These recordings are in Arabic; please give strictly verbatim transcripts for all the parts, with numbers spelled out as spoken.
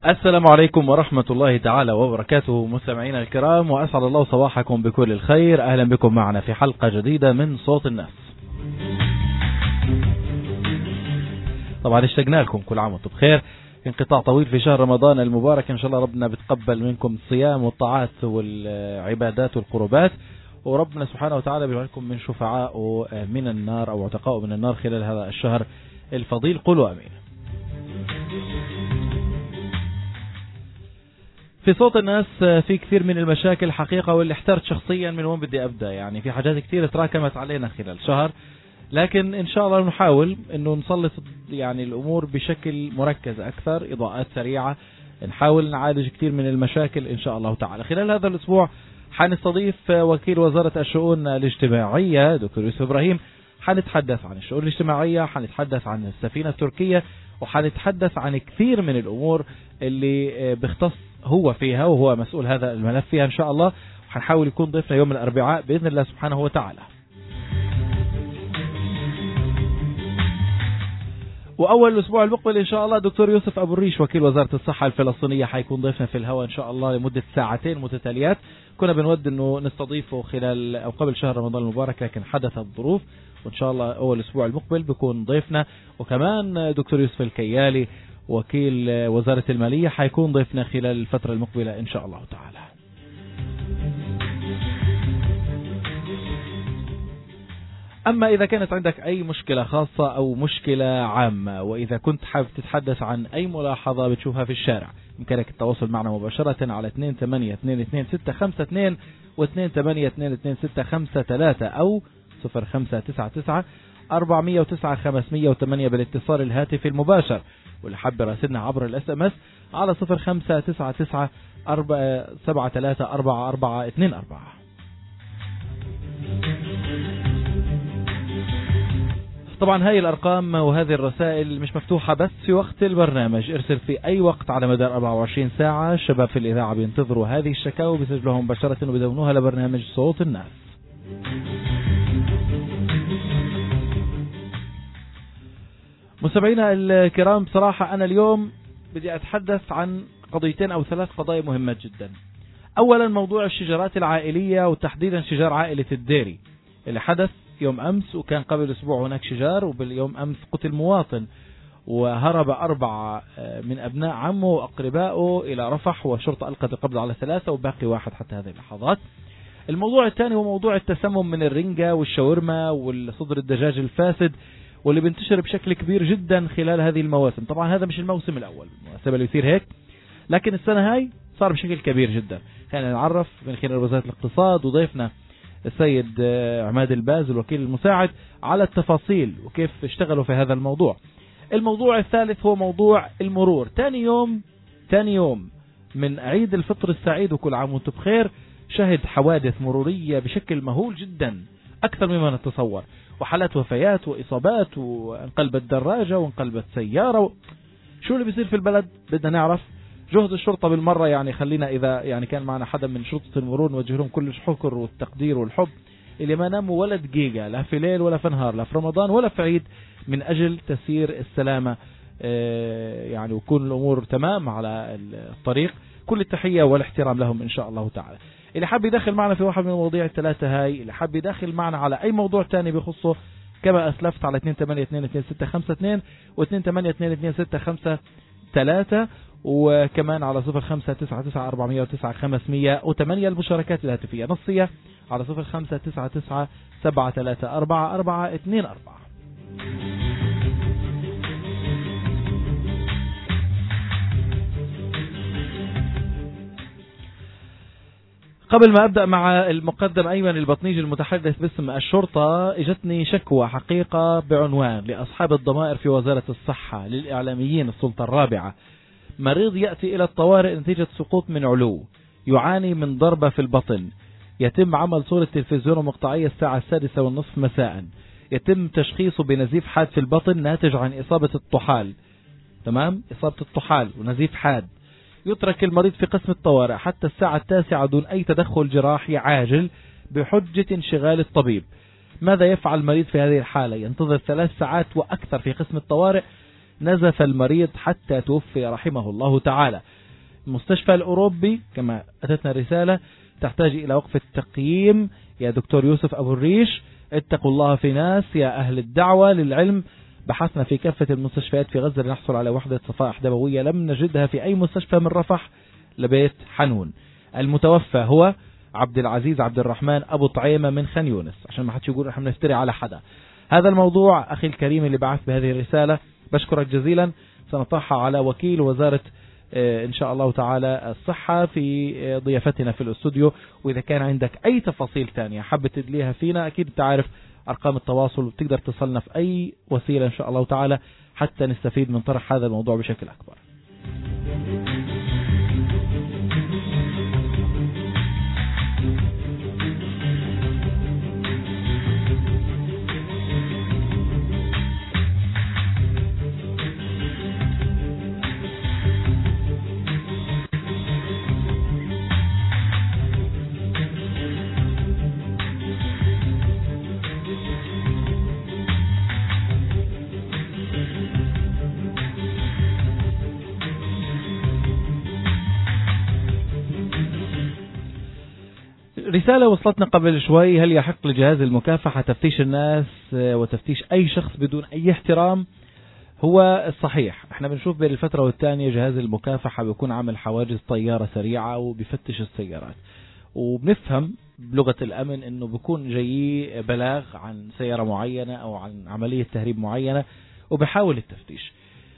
السلام عليكم ورحمة الله تعالى وبركاته مستمعينا الكرام، وأسعد الله صباحكم بكل الخير. أهلا بكم معنا في حلقة جديدة من صوت الناس. طبعا اشتقنا لكم، كل عام وانتم بخير. انقطاع طويل في شهر رمضان المبارك، إن شاء الله ربنا بتقبل منكم الصيام والطاعات والعبادات والقربات، وربنا سبحانه وتعالى بيجعلكم من شفعاء من النار أو عتقاء من النار خلال هذا الشهر الفضيل. قولوا أمين. في صوت الناس في كثير من المشاكل حقيقة، واللي احترت شخصيا من وين بدي أبدأ. يعني في حاجات كثير تراكمت علينا خلال شهر، لكن إن شاء الله نحاول إنه نسلط يعني الأمور بشكل مركز أكثر، إضاءات سريعة، نحاول نعالج كثير من المشاكل إن شاء الله تعالى. خلال هذا الأسبوع حنستضيف وكيل وزارة الشؤون الاجتماعية دكتور يوسف إبراهيم. حنتحدث عن الشؤون الاجتماعية، حنتحدث عن السفينة التركية، وحنتحدث عن كثير من الأمور اللي بيختص هو فيها وهو مسؤول هذا الملف فيها إن شاء الله. وحنحاول يكون ضيفنا يوم الأربعاء بإذن الله سبحانه وتعالى. وأول الأسبوع المقبل إن شاء الله دكتور يوسف أبو الريش وكيل وزارة الصحة الفلسطينية حيكون ضيفنا في الهواء إن شاء الله لمدة ساعتين متتاليات. كنا بنود إنه نستضيفه خلال أو قبل شهر رمضان المبارك، لكن حدثت الظروف، وإن شاء الله أول الأسبوع المقبل بيكون ضيفنا. وكمان دكتور يوسف الكيالي وكيل وزارة المالية حيكون ضيفنا خلال الفترة المقبلة إن شاء الله تعالى. أما إذا كانت عندك أي مشكلة خاصة أو مشكلة عامة، وإذا كنت حابب تتحدث عن أي ملاحظة بتشوفها في الشارع، يمكنك التواصل معنا مباشرة على اثنين ثمانية اثنين اثنين ستة خمسة اثنين واثنين ثمانية اثنين اثنين ستة خمسة ثلاثة أو صفر خمسة تسعة تسعة أربعمية وتسعة خمسمية وثمانية بالاتصال الهاتفي المباشر. واللي حاب يراسلنا عبر الاس ام اس على صفر خمسة تسعة تسعة سبعة ثلاثة أربعة أربعة اثنين أربعة. طبعا هاي الأرقام وهذه الرسائل مش مفتوحة بس في وقت البرنامج، ارسل في أي وقت على مدار أربعة وعشرين ساعة. الشباب في الإذاعة بينتظروا هذه الشكاوى وبيسجلوها مباشرة وبيدونوها لبرنامج صوت الناس. مستمعينا الكرام، بصراحة أنا اليوم بدي أتحدث عن قضيتين أو ثلاث قضايا مهمة جدا. أولا موضوع الشجارات العائلية، وتحديدا شجار عائلة الديري اللي حدث يوم أمس، وكان قبل أسبوع هناك شجار، وباليوم أمس قتل مواطن وهرب أربعة من أبناء عمه وأقربائه إلى رفح، والشرطة ألقت القبض على ثلاثة وباقي واحد حتى هذه اللحظات. الموضوع الثاني هو موضوع التسمم من الرنجة والشاورما والصدر الدجاج الفاسد، واللي بينتشر بشكل كبير جدا خلال هذه المواسم. طبعا هذا مش الموسم الأول بالمناسبة اللي يصير هيك، لكن السنة هاي صار بشكل كبير جدا. خلينا نعرف من خلال وزارة الاقتصاد وضيفنا السيد عماد الباز الوكيل المساعد على التفاصيل وكيف اشتغلوا في هذا الموضوع. الموضوع الثالث هو موضوع المرور. تاني يوم تاني يوم من عيد الفطر السعيد وكل عام وانتم بخير، شهد حوادث مرورية بشكل مهول جدا أكثر مما نتصور، وحالات وفيات وإصابات، وانقلبت دراجة وانقلبت سيارة. شو اللي بيصير في البلد؟ بدنا نعرف. جهد الشرطة بالمرة، يعني خلينا إذا يعني كان معنا حدا من شرطة المرور نوجه لهم كل الشكر والتقدير والحب، اللي ما ناموا ولا دقيقة، لا في ليل ولا في نهار، لا في رمضان ولا في عيد، من أجل تسيير السلامة يعني وكون الأمور تمام على الطريق. كل التحية والاحترام لهم إن شاء الله تعالى. اللي حاب يدخل معنا في واحد من المواضيع الثلاثة هاي، اللي حاب يدخل معنا على أي موضوع تاني بخصه كما أسلفت على اثنين ثمانية اثنين اثنين ستة خمسة اثنين واثنين ثمانية اثنين اثنين ستة خمسة ثلاثة، وكمان على صفر خمسة تسعة تسعة أربعمية وتسعة خمسمية وثمانية المشاركات الهاتفية نصية على صفر خمسة تسعة تسعة سبعة ثلاثة أربعة أربعة اثنين أربعة. قبل ما أبدأ مع المقدم أيمن البطنيجي المتحدث باسم الشرطة، اجتني شكوى حقيقة بعنوان لأصحاب الضمائر في وزارة الصحة للإعلاميين السلطة الرابعة. مريض يأتي إلى الطوارئ نتيجة سقوط من علو، يعاني من ضربة في البطن، يتم عمل صورة تلفزيون مقطعية الساعة السادسة والنصف مساء، يتم تشخيصه بنزيف حاد في البطن ناتج عن إصابة الطحال. تمام، إصابة الطحال ونزيف حاد. يترك المريض في قسم الطوارئ حتى الساعة التاسعة دون أي تدخل جراحي عاجل بحجة انشغال الطبيب. ماذا يفعل المريض في هذه الحالة؟ ينتظر ثلاث ساعات وأكثر في قسم الطوارئ نزف المريض حتى توفي رحمه الله تعالى. المستشفى الأوروبي كما أتتنا الرسالة تحتاج إلى وقف التقييم يا دكتور يوسف أبو الريش. اتقوا الله في ناس يا أهل الدعوة للعلم. بحثنا في كافة المستشفيات في غزة لنحصل على وحدة صفائح دموية، لم نجدها في أي مستشفى من رفح لبيت حنون. المتوفى هو عبد العزيز عبد الرحمن أبو طعيمة من خان يونس، عشان ما حدش يقول نحن نفتري على حدا. هذا الموضوع أخي الكريم اللي بعث بهذه الرسالة، بشكرك جزيلا. سنطرحها على وكيل وزارة إن شاء الله تعالى الصحة في ضيافتنا في الاستوديو، وإذا كان عندك أي تفاصيل تانية حابة تدليها فينا أكيد تعرف أرقام التواصل وتقدر تصلنا في أي وسيلة إن شاء الله تعالى حتى نستفيد من طرح هذا الموضوع بشكل أكبر. رسالة وصلتنا قبل شوي: هل يحق لجهاز المكافحة تفتيش الناس وتفتيش أي شخص بدون أي احترام؟ هو الصحيح احنا بنشوف بين الفترة والتانية جهاز المكافحة بيكون عامل حواجز طيارة سريعة وبيفتش السيارات، وبنفهم بلغة الأمن انه بيكون جاي بلاغ عن سيارة معينة او عن عملية تهريب معينة وبحاول التفتيش.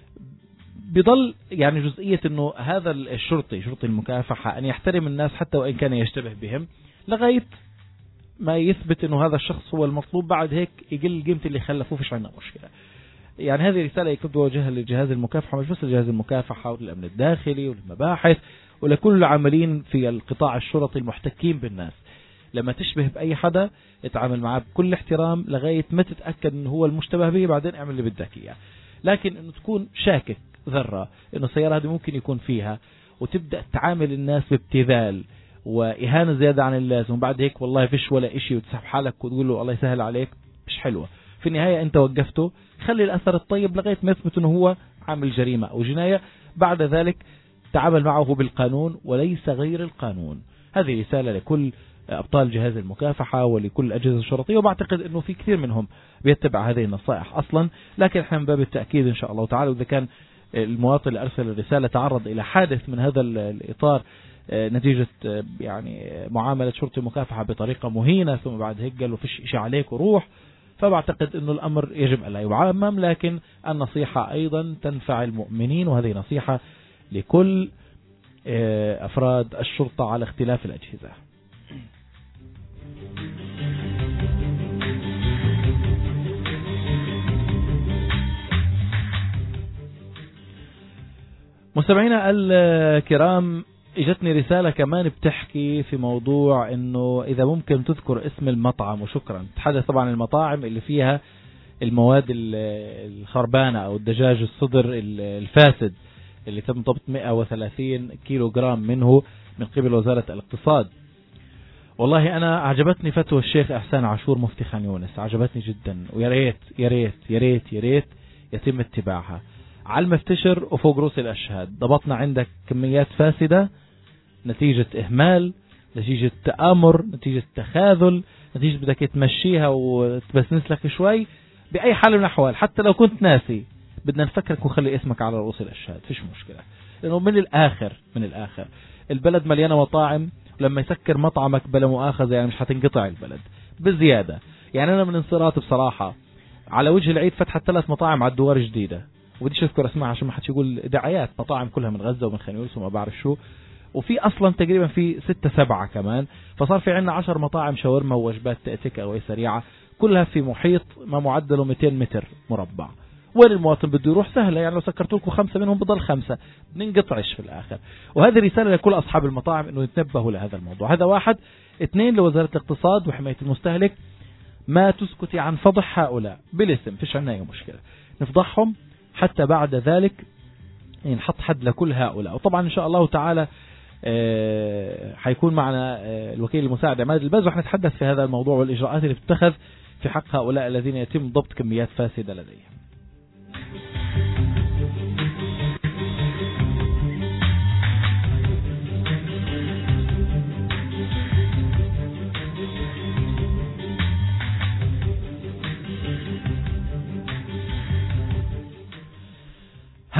بيضل يعني جزئية انه هذا الشرطي شرطي المكافحة ان يحترم الناس حتى وان كان يشتبه بهم لغاية ما يثبت انه هذا الشخص هو المطلوب، بعد هيك يقل قيمة اللي خلفوه فيش عندنا مشكلة. يعني هذه رسالة يكون بوجهها لجهاز المكافحة، مش بس لجهاز المكافحة وللأمن الداخلي وللمباحث ولكل العاملين في القطاع الشرطي المحتكين بالناس. لما تشبه بأي حدا اتعامل معاه بكل احترام لغاية ما تتأكد انه هو المشتبه به، بعدين اعمل اللي بدك اياه. لكن انه تكون شاكك ذرة انه السيارة هذه ممكن يكون فيها وتبدأ تعامل الناس بابتذال وإهانة زيادة عن اللازم، وبعد هيك والله فيش ولا إشي وتسحب حالك وتقول له الله يسهل عليك، مش حلوة. في النهاية أنت وقفته، خلي الأثر الطيب لغاية ما يثبت أنه هو عامل جريمة أو جناية، بعد ذلك تعامل معه بالقانون وليس غير القانون. هذه رسالة لكل أبطال جهاز المكافحة ولكل الأجهزة الشرطية، وبعتقد أنه في كثير منهم بيتبع هذه النصائح أصلا، لكن احنا من باب التأكيد إن شاء الله تعالى، وإذا كان المواطن اللي أرسل الرسالة تعرض إلى حادث من هذا الإطار نتيجة يعني معاملة شرطي المكافحة بطريقة مهينة ثم بعد هيك قال له فيش إشي عليك وروح، فبعتقد أنه الأمر يجب ألا يعمم، لكن النصيحة أيضا تنفع المؤمنين، وهذه نصيحة لكل أفراد الشرطة على اختلاف الأجهزة. مستمعينا الكرام، اجتني رسالة كمان بتحكي في موضوع انه اذا ممكن تذكر اسم المطعم، وشكرا. تحدث طبعا المطاعم اللي فيها المواد الخربانة او الدجاج الصدر الفاسد اللي تم ضبط مئة وثلاثين كيلو جرام منه من قبل وزارة الاقتصاد. والله انا عجبتني فتوى الشيخ احسان عاشور مفتي خان يونس، عجبتني جدا، ويا ريت يا ريت يا ريت يا ريت يتم اتباعها. على المفتشر وفوق رؤوس الأشهاد ضبطنا عندك كميات فاسدة نتيجة إهمال، نتيجة تآمر، نتيجة تخاذل، نتيجة بدك تمشيها وتبسنس لك شوي، بأي حال من الأحوال حتى لو كنت ناسي بدنا نفكرك ونخلي اسمك على رؤوس الأشهاد، فيش مشكلة. لأنه من الآخر من الآخر البلد مليانة مطاعم، لما يسكر مطعمك بلا مؤاخذة يعني مش هتنقطع البلد بزيادة. يعني أنا من انصراف بصراحة على وجه العيد فتحت ثلاث مطاعم على الدوار جديدة، وديش اذكر اسمها عشان ما حدش يقول دعايات، مطاعم كلها من غزة ومن خان يونس وما بعرف شو، وفي اصلا تقريبا في ستة سبعة كمان، فصار في عندنا عشر مطاعم شاورما ووجبات تأتيك او سريعة كلها في محيط ما معدله مئتين متر مربع. وين المواطن بده يروح؟ سهلة، يعني لو سكرت لكم خمسة منهم بضل خمسة، بننقطعش في الاخر. وهذه رسالة لكل اصحاب المطاعم انه يتنبهوا لهذا الموضوع. هذا واحد. اثنين، لوزارة الاقتصاد وحماية المستهلك، ما تسكتي عن فضح هؤلاء بالاسم، فيش عنا اي مشكلة، نفضحهم حتى بعد ذلك نحط حد لكل هؤلاء. وطبعا إن شاء الله تعالى حيكون معنا الوكيل المساعد عماد الباز، وحنتحدث في هذا الموضوع والإجراءات اللي بتتخذ في حق هؤلاء الذين يتم ضبط كميات فاسدة لديهم.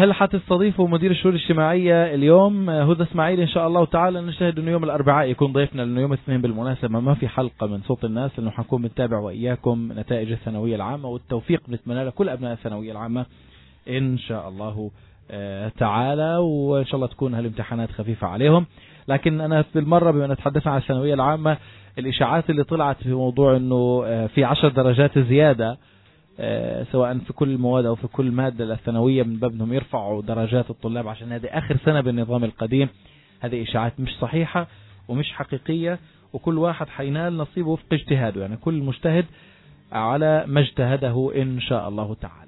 هل حتستضيفوا مدير الشؤون الاجتماعية اليوم هدى اسماعيل إن شاء الله تعالى؟ نجتهد إنه يوم الأربعاء يكون ضيفنا، لأنه يوم الاثنين بالمناسبة ما في حلقة من صوت الناس، لأنه حنكون بنتابع وإياكم نتائج الثانوية العامة، والتوفيق بنتمنى لكل أبناء الثانوية العامة إن شاء الله تعالى، وإن شاء الله تكون هالامتحانات خفيفة عليهم. لكن أنا في المرة بما نتحدث عن الثانوية العامة، الإشاعات اللي طلعت في موضوع إنه في عشر درجات زيادة سواء في كل المواد أو في كل مادة الثانوية من باب أنهم يرفعوا درجات الطلاب عشان هذه آخر سنة بالنظام القديم، هذه إشاعات مش صحيحة ومش حقيقية، وكل واحد حينال نصيبه وفق اجتهاده، يعني كل مجتهد على ما اجتهده إن شاء الله تعالى.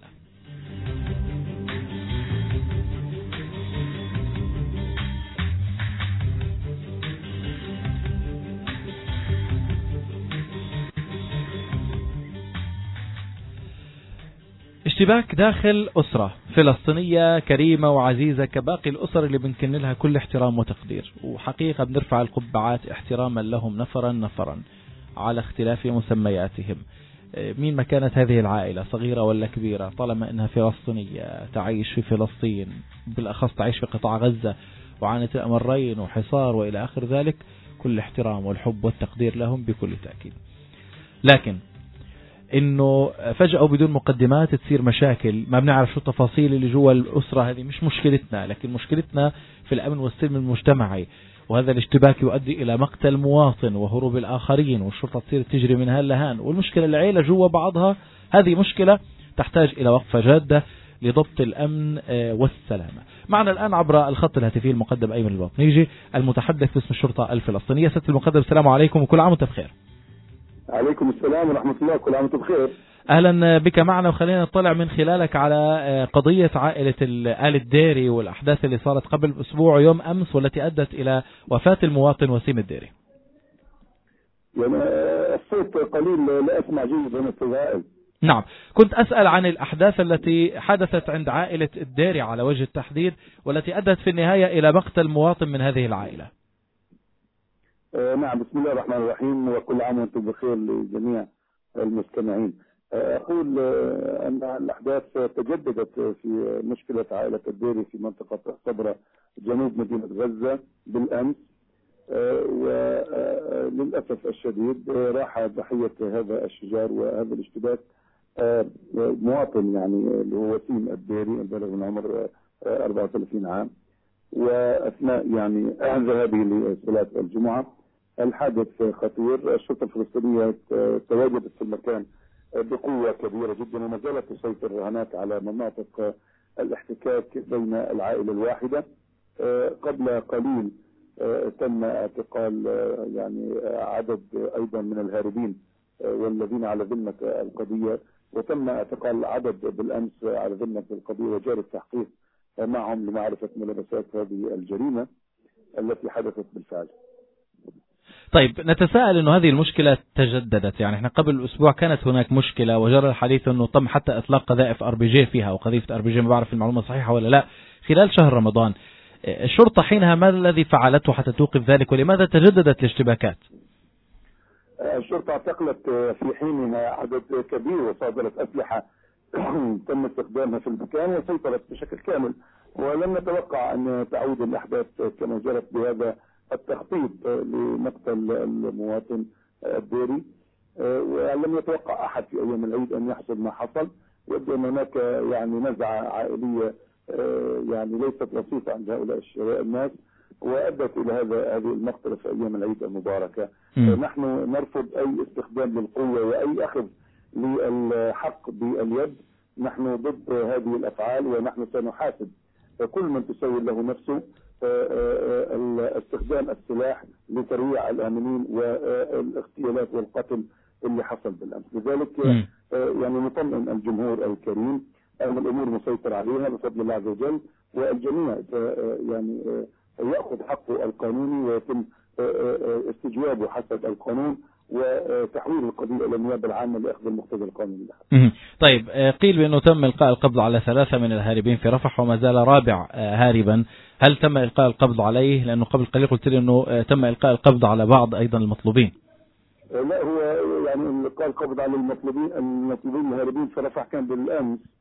اشتباك داخل أسرة فلسطينية كريمة وعزيزة كباقي الأسر اللي بنكن لها كل احترام وتقدير، وحقيقة بنرفع القبعات احتراما لهم نفرا نفرا على اختلاف مسمياتهم. مين ما كانت هذه العائلة صغيرة ولا كبيرة، طالما انها فلسطينية تعيش في فلسطين، بالأخص تعيش في قطاع غزة وعانت الأمرين وحصار وإلى آخر ذلك، كل احترام والحب والتقدير لهم بكل تأكيد. لكن انه فجأة وبدون مقدمات تصير مشاكل ما بنعرف شو التفاصيل اللي جوا الأسرة، هذه مش مشكلتنا، لكن مشكلتنا في الأمن والسلم المجتمعي، وهذا الاشتباك يؤدي إلى مقتل مواطن وهروب الآخرين، والشرطة تصير تجري من هان لهان، والمشكلة العيلة جوا بعضها، هذه مشكلة تحتاج إلى وقفة جادة لضبط الأمن والسلامة. معنا الآن عبر الخط الهاتفي المقدم أيمن البطنيجي المتحدث باسم الشرطة الفلسطينية. سيادة المقدم السلام عليكم وكل عام وانتم بخير. عليكم السلام ورحمة الله، كل عام وانتم بخير. أهلا بك معنا، وخلينا نطلع من خلالك على قضية عائلة آل الديري والأحداث اللي صارت قبل أسبوع يوم أمس، والتي أدت إلى وفاة المواطن وسيم الديري. يعني الصوت قليل لا أسمع جيدا أستاذ وائل. نعم، كنت أسأل عن الأحداث التي حدثت عند عائلة الديري على وجه التحديد، والتي أدت في النهاية إلى مقتل مواطن من هذه العائلة. نعم، بسم الله الرحمن الرحيم، وكل عام وانتم بخير لجميع المستمعين. أقول أن الأحداث تجددت في مشكلة عائلة الديري في منطقة صبرا جنوب مدينة غزة بالأمس، وللأسف الشديد راح ضحية هذا الشجار وهذا الاشتباك مواطن يعني اللي هو وسيم الديري البالغ من عمر أربعة وثلاثين عام، وأثناء يعني ذهابه لصلاة الجمعة. الحادث خطير، الشرطة الفلسطينية تواجدت في المكان بقوة كبيرة جدا، وما زالت تسيطر هناك على مناطق الاحتكاك بين العائلة الواحدة. قبل قليل تم اعتقال يعني عدد أيضا من الهاربين والذين على ذمة القضية، وتم اعتقال عدد بالأمس على ذمة القضية، وجاري التحقيق معهم لمعرفة ملابسات هذه الجريمة التي حدثت بالفعل. طيب، نتساءل انه هذه المشكلة تجددت، يعني احنا قبل اسبوع كانت هناك مشكلة وجرى الحديث انه تم حتى اطلاق قذائف ار بي جي فيها، وقذيفة ار بي جي ما بعرف المعلومة صحيحة ولا لا، خلال شهر رمضان. الشرطة حينها ما الذي فعلته حتى توقف ذلك، ولماذا تجددت الاشتباكات؟ الشرطة اعتقلت في حينها عدد كبير وصادرت أسلحة تم استخدامها في المكان وسيطرت بشكل كامل، ولم نتوقع أن تعود الأحداث كما جرت بهذا التخطيط لمقتل المواطن الديري، ولم يتوقع أحد في أيام العيد أن يحصل ما حصل. يبدو أن هناك يعني نزعة عائلية يعني ليست لطيفة عند هؤلاء الناس، وأدت إلى هذا هذه المقتلة في أيام العيد المباركة. نحن نرفض أي استخدام للقوة وأي أخذ للحق باليد، نحن ضد هذه الأفعال، ونحن سنحاسب كل من تسول له نفسه استخدام السلاح لترويع الآمنين والاغتيالات والقتل اللي حصل بالأمس. لذلك يعني نطمئن الجمهور الكريم أن الأمور مسيطر عليها بفضل الله عز وجل، والجميع يعني يأخذ حقه القانوني ويتم استجوابه حسب القانون، وتحويل القضية إلى النيابة العامة لأخذ المقتضى القانوني لها. طيب، قيل بأنه تم إلقاء القبض على ثلاثة من الهاربين في رفح وما زال رابع هاربا، هل تم إلقاء القبض عليه؟ لأنه قبل قليل قلت لي أنه تم إلقاء القبض على بعض أيضا المطلوبين. لا، هو يعني إلقاء القبض على المطلوبين المطلوبين الهاربين في رفح كان بالأمس،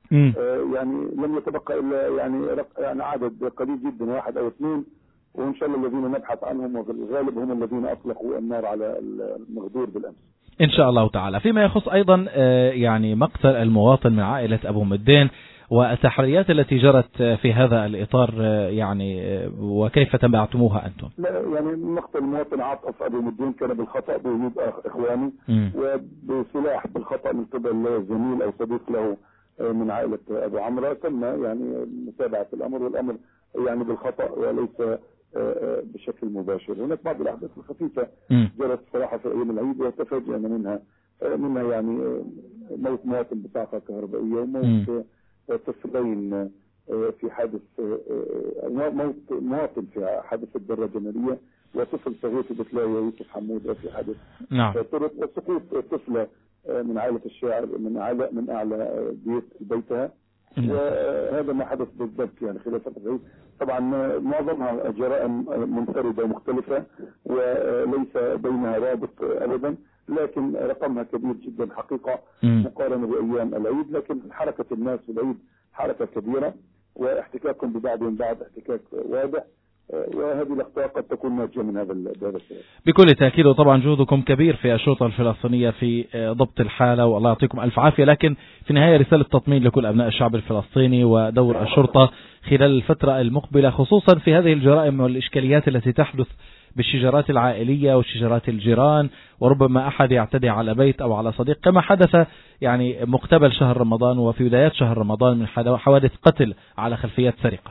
يعني لم يتبقى إلا يعني يعني عدد قليل جدا، واحد أو اثنين، وإن شاء الله الذين نبحث عنهم وفي الغالب هم الذين أطلقوا النار على المغدور بالأمس إن شاء الله تعالى. فيما يخص أيضا يعني مقتل المواطن من عائلة أبو مدين والتحريات التي جرت في هذا الإطار، يعني وكيف تبعتموها أنتم؟ لا يعني مقتل المواطن عاطف أبو مدين كان بالخطأ بوجود إخواني م. وبسلاح بالخطأ من قبل زميل أو صديق له من عائلة أبو عمرو. تم يعني متابعة الأمر، والأمر يعني بالخطأ وليس بشكل مباشر. هناك بعض الأحداث الخفيفة جرت صراحة في أيام العيد وتفاجئنا منها منها يعني موت مواطن بطاقة كهربائية، وموت طفلين في حادث موت مواطن في حادث الدراجة النارية، وطفل صغير في بتلاية يوسف حمود في حادث نعم. وسقوط طفلة من عائلة الشاعر من أعلى من أعلى بيت بيتها، وهذا ما حدث بالضبط يعني خلال فترة العيد. طبعا معظمها جرائم منفردة ومختلفة وليس بينها رابط أبدا، لكن رقمها كبير جدا حقيقة مقارنة بأيام العيد. لكن حركة الناس في العيد حركة كبيرة، واحتكاكهم ببعضهم بعض احتكاك واضح، وهذه الأخطاء قد تكون ناتجة من هذا السبب. بكل تأكيد، وطبعا جهدكم كبير في الشرطة الفلسطينية في ضبط الحالة، والله يعطيكم ألف عافية. لكن في النهاية رسالة تطمين لكل أبناء الشعب الفلسطيني ودور الشرطة خلال الفترة المقبلة، خصوصا في هذه الجرائم والإشكاليات التي تحدث بالشجرات العائلية وشجرات الجيران، وربما أحد يعتدي على بيت أو على صديق، كما حدث يعني مقتبل شهر رمضان وفي بدايات شهر رمضان من حوادث قتل على خلفيات سرقة.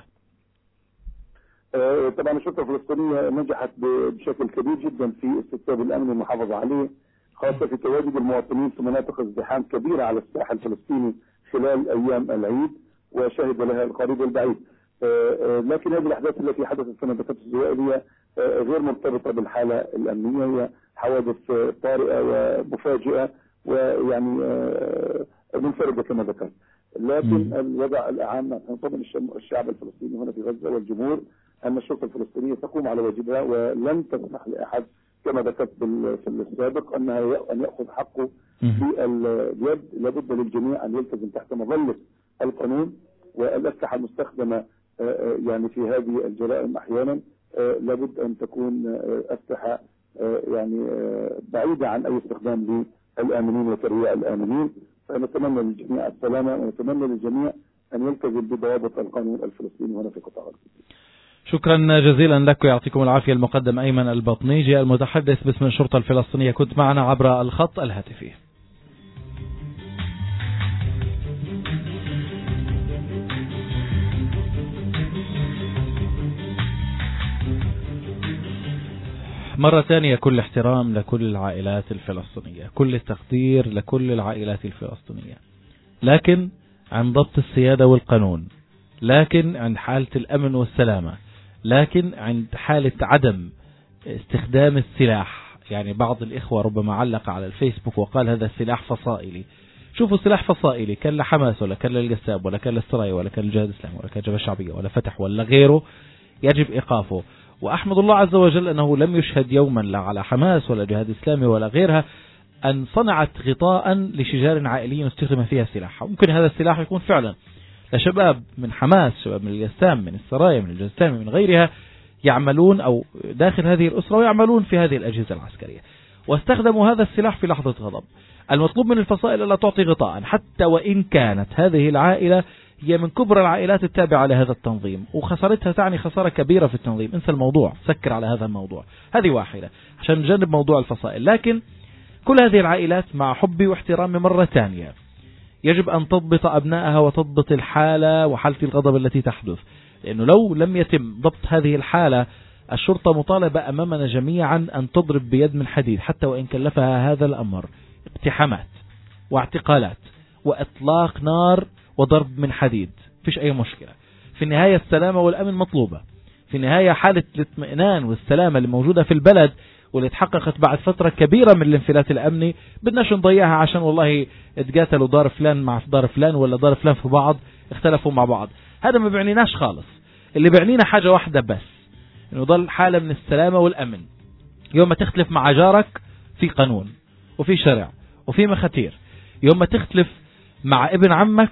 طبعا الشرطة الفلسطينية نجحت بشكل كبير جدا في استتباب الأمن والمحافظة عليه، خاصة في تواجد المواطنين في مناطق ازدحام كبيرة على الساحل الفلسطيني خلال أيام العيد، وشهد لها القريب والبعيد. لكن هذه الأحداث التي حدثت في المنطقة الزوائلية غير مرتبطة بالحالة الأمنية، هي حوادث طارئة ومفاجئة ويعني منفردة كما ذكرت. لكن الوضع العام طبعا الشعب الفلسطيني هنا في غزة والجمهور أن الشرطة الفلسطينية تقوم على واجبها، ولن تسمح لأحد كما ذكرت في السابق أنها أن يأخذ حقه باليد. لابد للجميع أن يلتزم تحت مظلة القانون، والأسلحة المستخدمة يعني في هذه الجرائم أحيانا لابد أن تكون أسلحة يعني بعيدة عن أي استخدام للآمنين وترويع الآمنين. فنتمنى للجميع السلامة، ونتمنى للجميع أن يلتزم بضوابط القانون الفلسطيني هنا في قطاع غزة. شكرا جزيلا لك ويعطيكم العافية. المقدم أيمن البطنيجي المتحدث باسم الشرطة الفلسطينية، كنت معنا عبر الخط الهاتفي. مرة ثانية كل احترام لكل العائلات الفلسطينية، كل التقدير لكل العائلات الفلسطينية، لكن عن ضبط السيادة والقانون، لكن عند حالة الأمن والسلامة، لكن عند حالة عدم استخدام السلاح. يعني بعض الإخوة ربما علق على الفيسبوك وقال هذا السلاح فصائلي. شوفوا سلاح فصائلي كان لحماس ولا كان للقسام ولا كان للسرايا ولا كان للجهاد الإسلامي ولا كان للجبهة الشعبية ولا فتح ولا غيره، يجب إيقافه. وأحمد الله عز وجل أنه لم يشهد يوما لا على حماس ولا جهاد إسلامي ولا غيرها أن صنعت غطاء لشجار عائلي استخدم فيها سلاح. ممكن هذا السلاح يكون فعلا لشباب من حماس، شباب من القسام، من السرايا، من الجهاد الإسلامي، من غيرها، يعملون أو داخل هذه الأسرة ويعملون في هذه الأجهزة العسكرية، واستخدموا هذا السلاح في لحظة غضب. المطلوب من الفصائل ألا تعطي غطاء، حتى وإن كانت هذه العائلة هي من كبرى العائلات التابعة لهذا التنظيم، وخسارتها تعني خسارة كبيرة في التنظيم. انسى الموضوع، سكر على هذا الموضوع. هذه واحدة عشان نجنب موضوع الفصائل. لكن كل هذه العائلات مع حبي واحترامي مرة ثانية يجب أن تضبط أبنائها وتضبط الحالة وحالة الغضب التي تحدث، لأنه لو لم يتم ضبط هذه الحالة الشرطة مطالبة أمامنا جميعا أن تضرب بيد من حديد، حتى وإن كلفها هذا الأمر اقتحامات واعتقالات وإطلاق نار وضرب من حديد، فيش أي مشكلة. في النهاية السلامة والأمن مطلوبة، في النهاية حالة الاطمئنان والسلامة اللي موجودة في البلد واللي تحققت بعد فترة كبيرة من الانفلات الأمني بدناش نضيعها عشان والله اتقاتلوا دار فلان مع دار فلان ولا دار فلان في بعض اختلفوا مع بعض. هذا ما بيعنيناش خالص. اللي بيعنينا حاجة واحدة بس، انه ضل حالة من السلامة والأمن. يوم ما تختلف مع جارك في قانون وفي شرع وفي مخاتير، يوم ما تختلف مع ابن عمك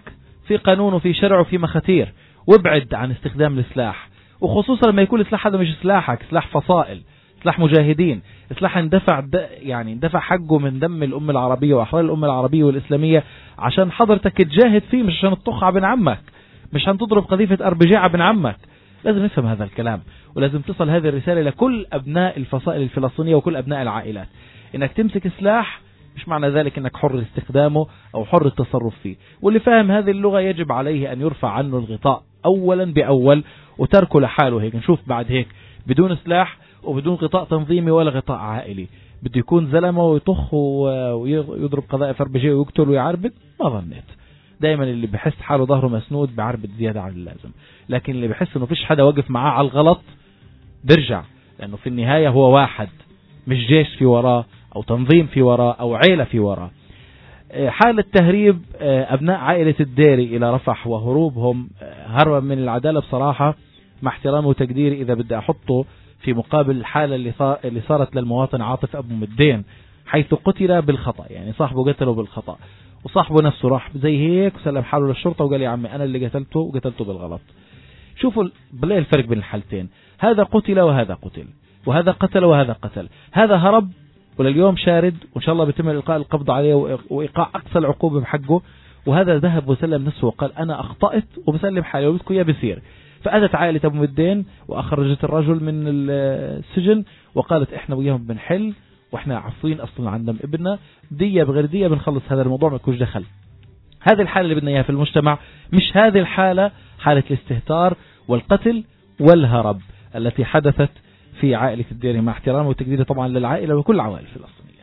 في قانون وفي شرع وفي مخاتير، وابعد عن استخدام السلاح، وخصوصا لما يكون السلاح هذا مش سلاحك، سلاح فصائل، سلاح مجاهدين، سلاح اندفع يعني اندفع حقه من دم الأمة العربية وأحوال الأمة العربية والإسلامية عشان حضرتك تجاهد فيه، مش عشان تطخ على ابن عمك، مش عشان تضرب قذيفة أربجاء على ابن عمك. لازم نفهم هذا الكلام، ولازم تصل هذه الرسالة لكل أبناء الفصائل الفلسطينية وكل أبناء العائلات. إنك تمسك سلاح مش معنى ذلك إنك حر استخدامه أو حر التصرف فيه، واللي فاهم هذه اللغة يجب عليه أن يرفع عنه الغطاء أولا بأول وتركه لحاله. هيك نشوف بعد هيك بدون سلاح وبدون غطاء تنظيمي ولا غطاء عائلي بده يكون زلمه ويطخ ويضرب قذائف أربجية ويقتل ويعربد، ما ظنيت. دايما اللي بحس حاله ظهره مسنود بعربد زيادة عن اللازم، لكن اللي بحس انه فيش حدا وقف معاه على الغلط برجع، لانه في النهاية هو واحد، مش جيش في وراه او تنظيم في وراه او عيلة في وراه. حالة تهريب ابناء عائلة الديري الى رفح وهروبهم هربا من العدالة بصراحة مع احترامي وتقديري، اذا بدي احطه في مقابل الحالة اللي صارت للمواطن عاطف ابو مدين حيث قتل بالخطأ، يعني صاحبه قتله بالخطأ وصاحبه نفسه راح زي هيك وسلم حاله للشرطة وقال يا عمي أنا اللي قتلته وقتلته بالغلط. شوفوا بالله الفرق بين الحالتين، هذا قتل وهذا قتل، وهذا قتل وهذا قتل. هذا هرب ولليوم شارد وإن شاء الله بيتم إلقاء القبض عليه وإيقاع أقصى العقوبة بحقه، وهذا ذهب وسلم نفسه وقال أنا أخطأت وبسلم حالي وبدكم إياه بصير. فأتت عائلة أبو مدين وأخرجت الرجل من السجن وقالت إحنا وياهم بنحل واحنا عفوين اصلا عن دم ابننا، دية بغير دية بنخلص هذا الموضوع ما يكونش دخل. هذه الحالة اللي بدنا اياها في المجتمع، مش هذه الحالة حالة الاستهتار والقتل والهرب التي حدثت في عائلة الديري، مع احترامي وتقديري طبعا للعائلة وكل العوائل الفلسطينية.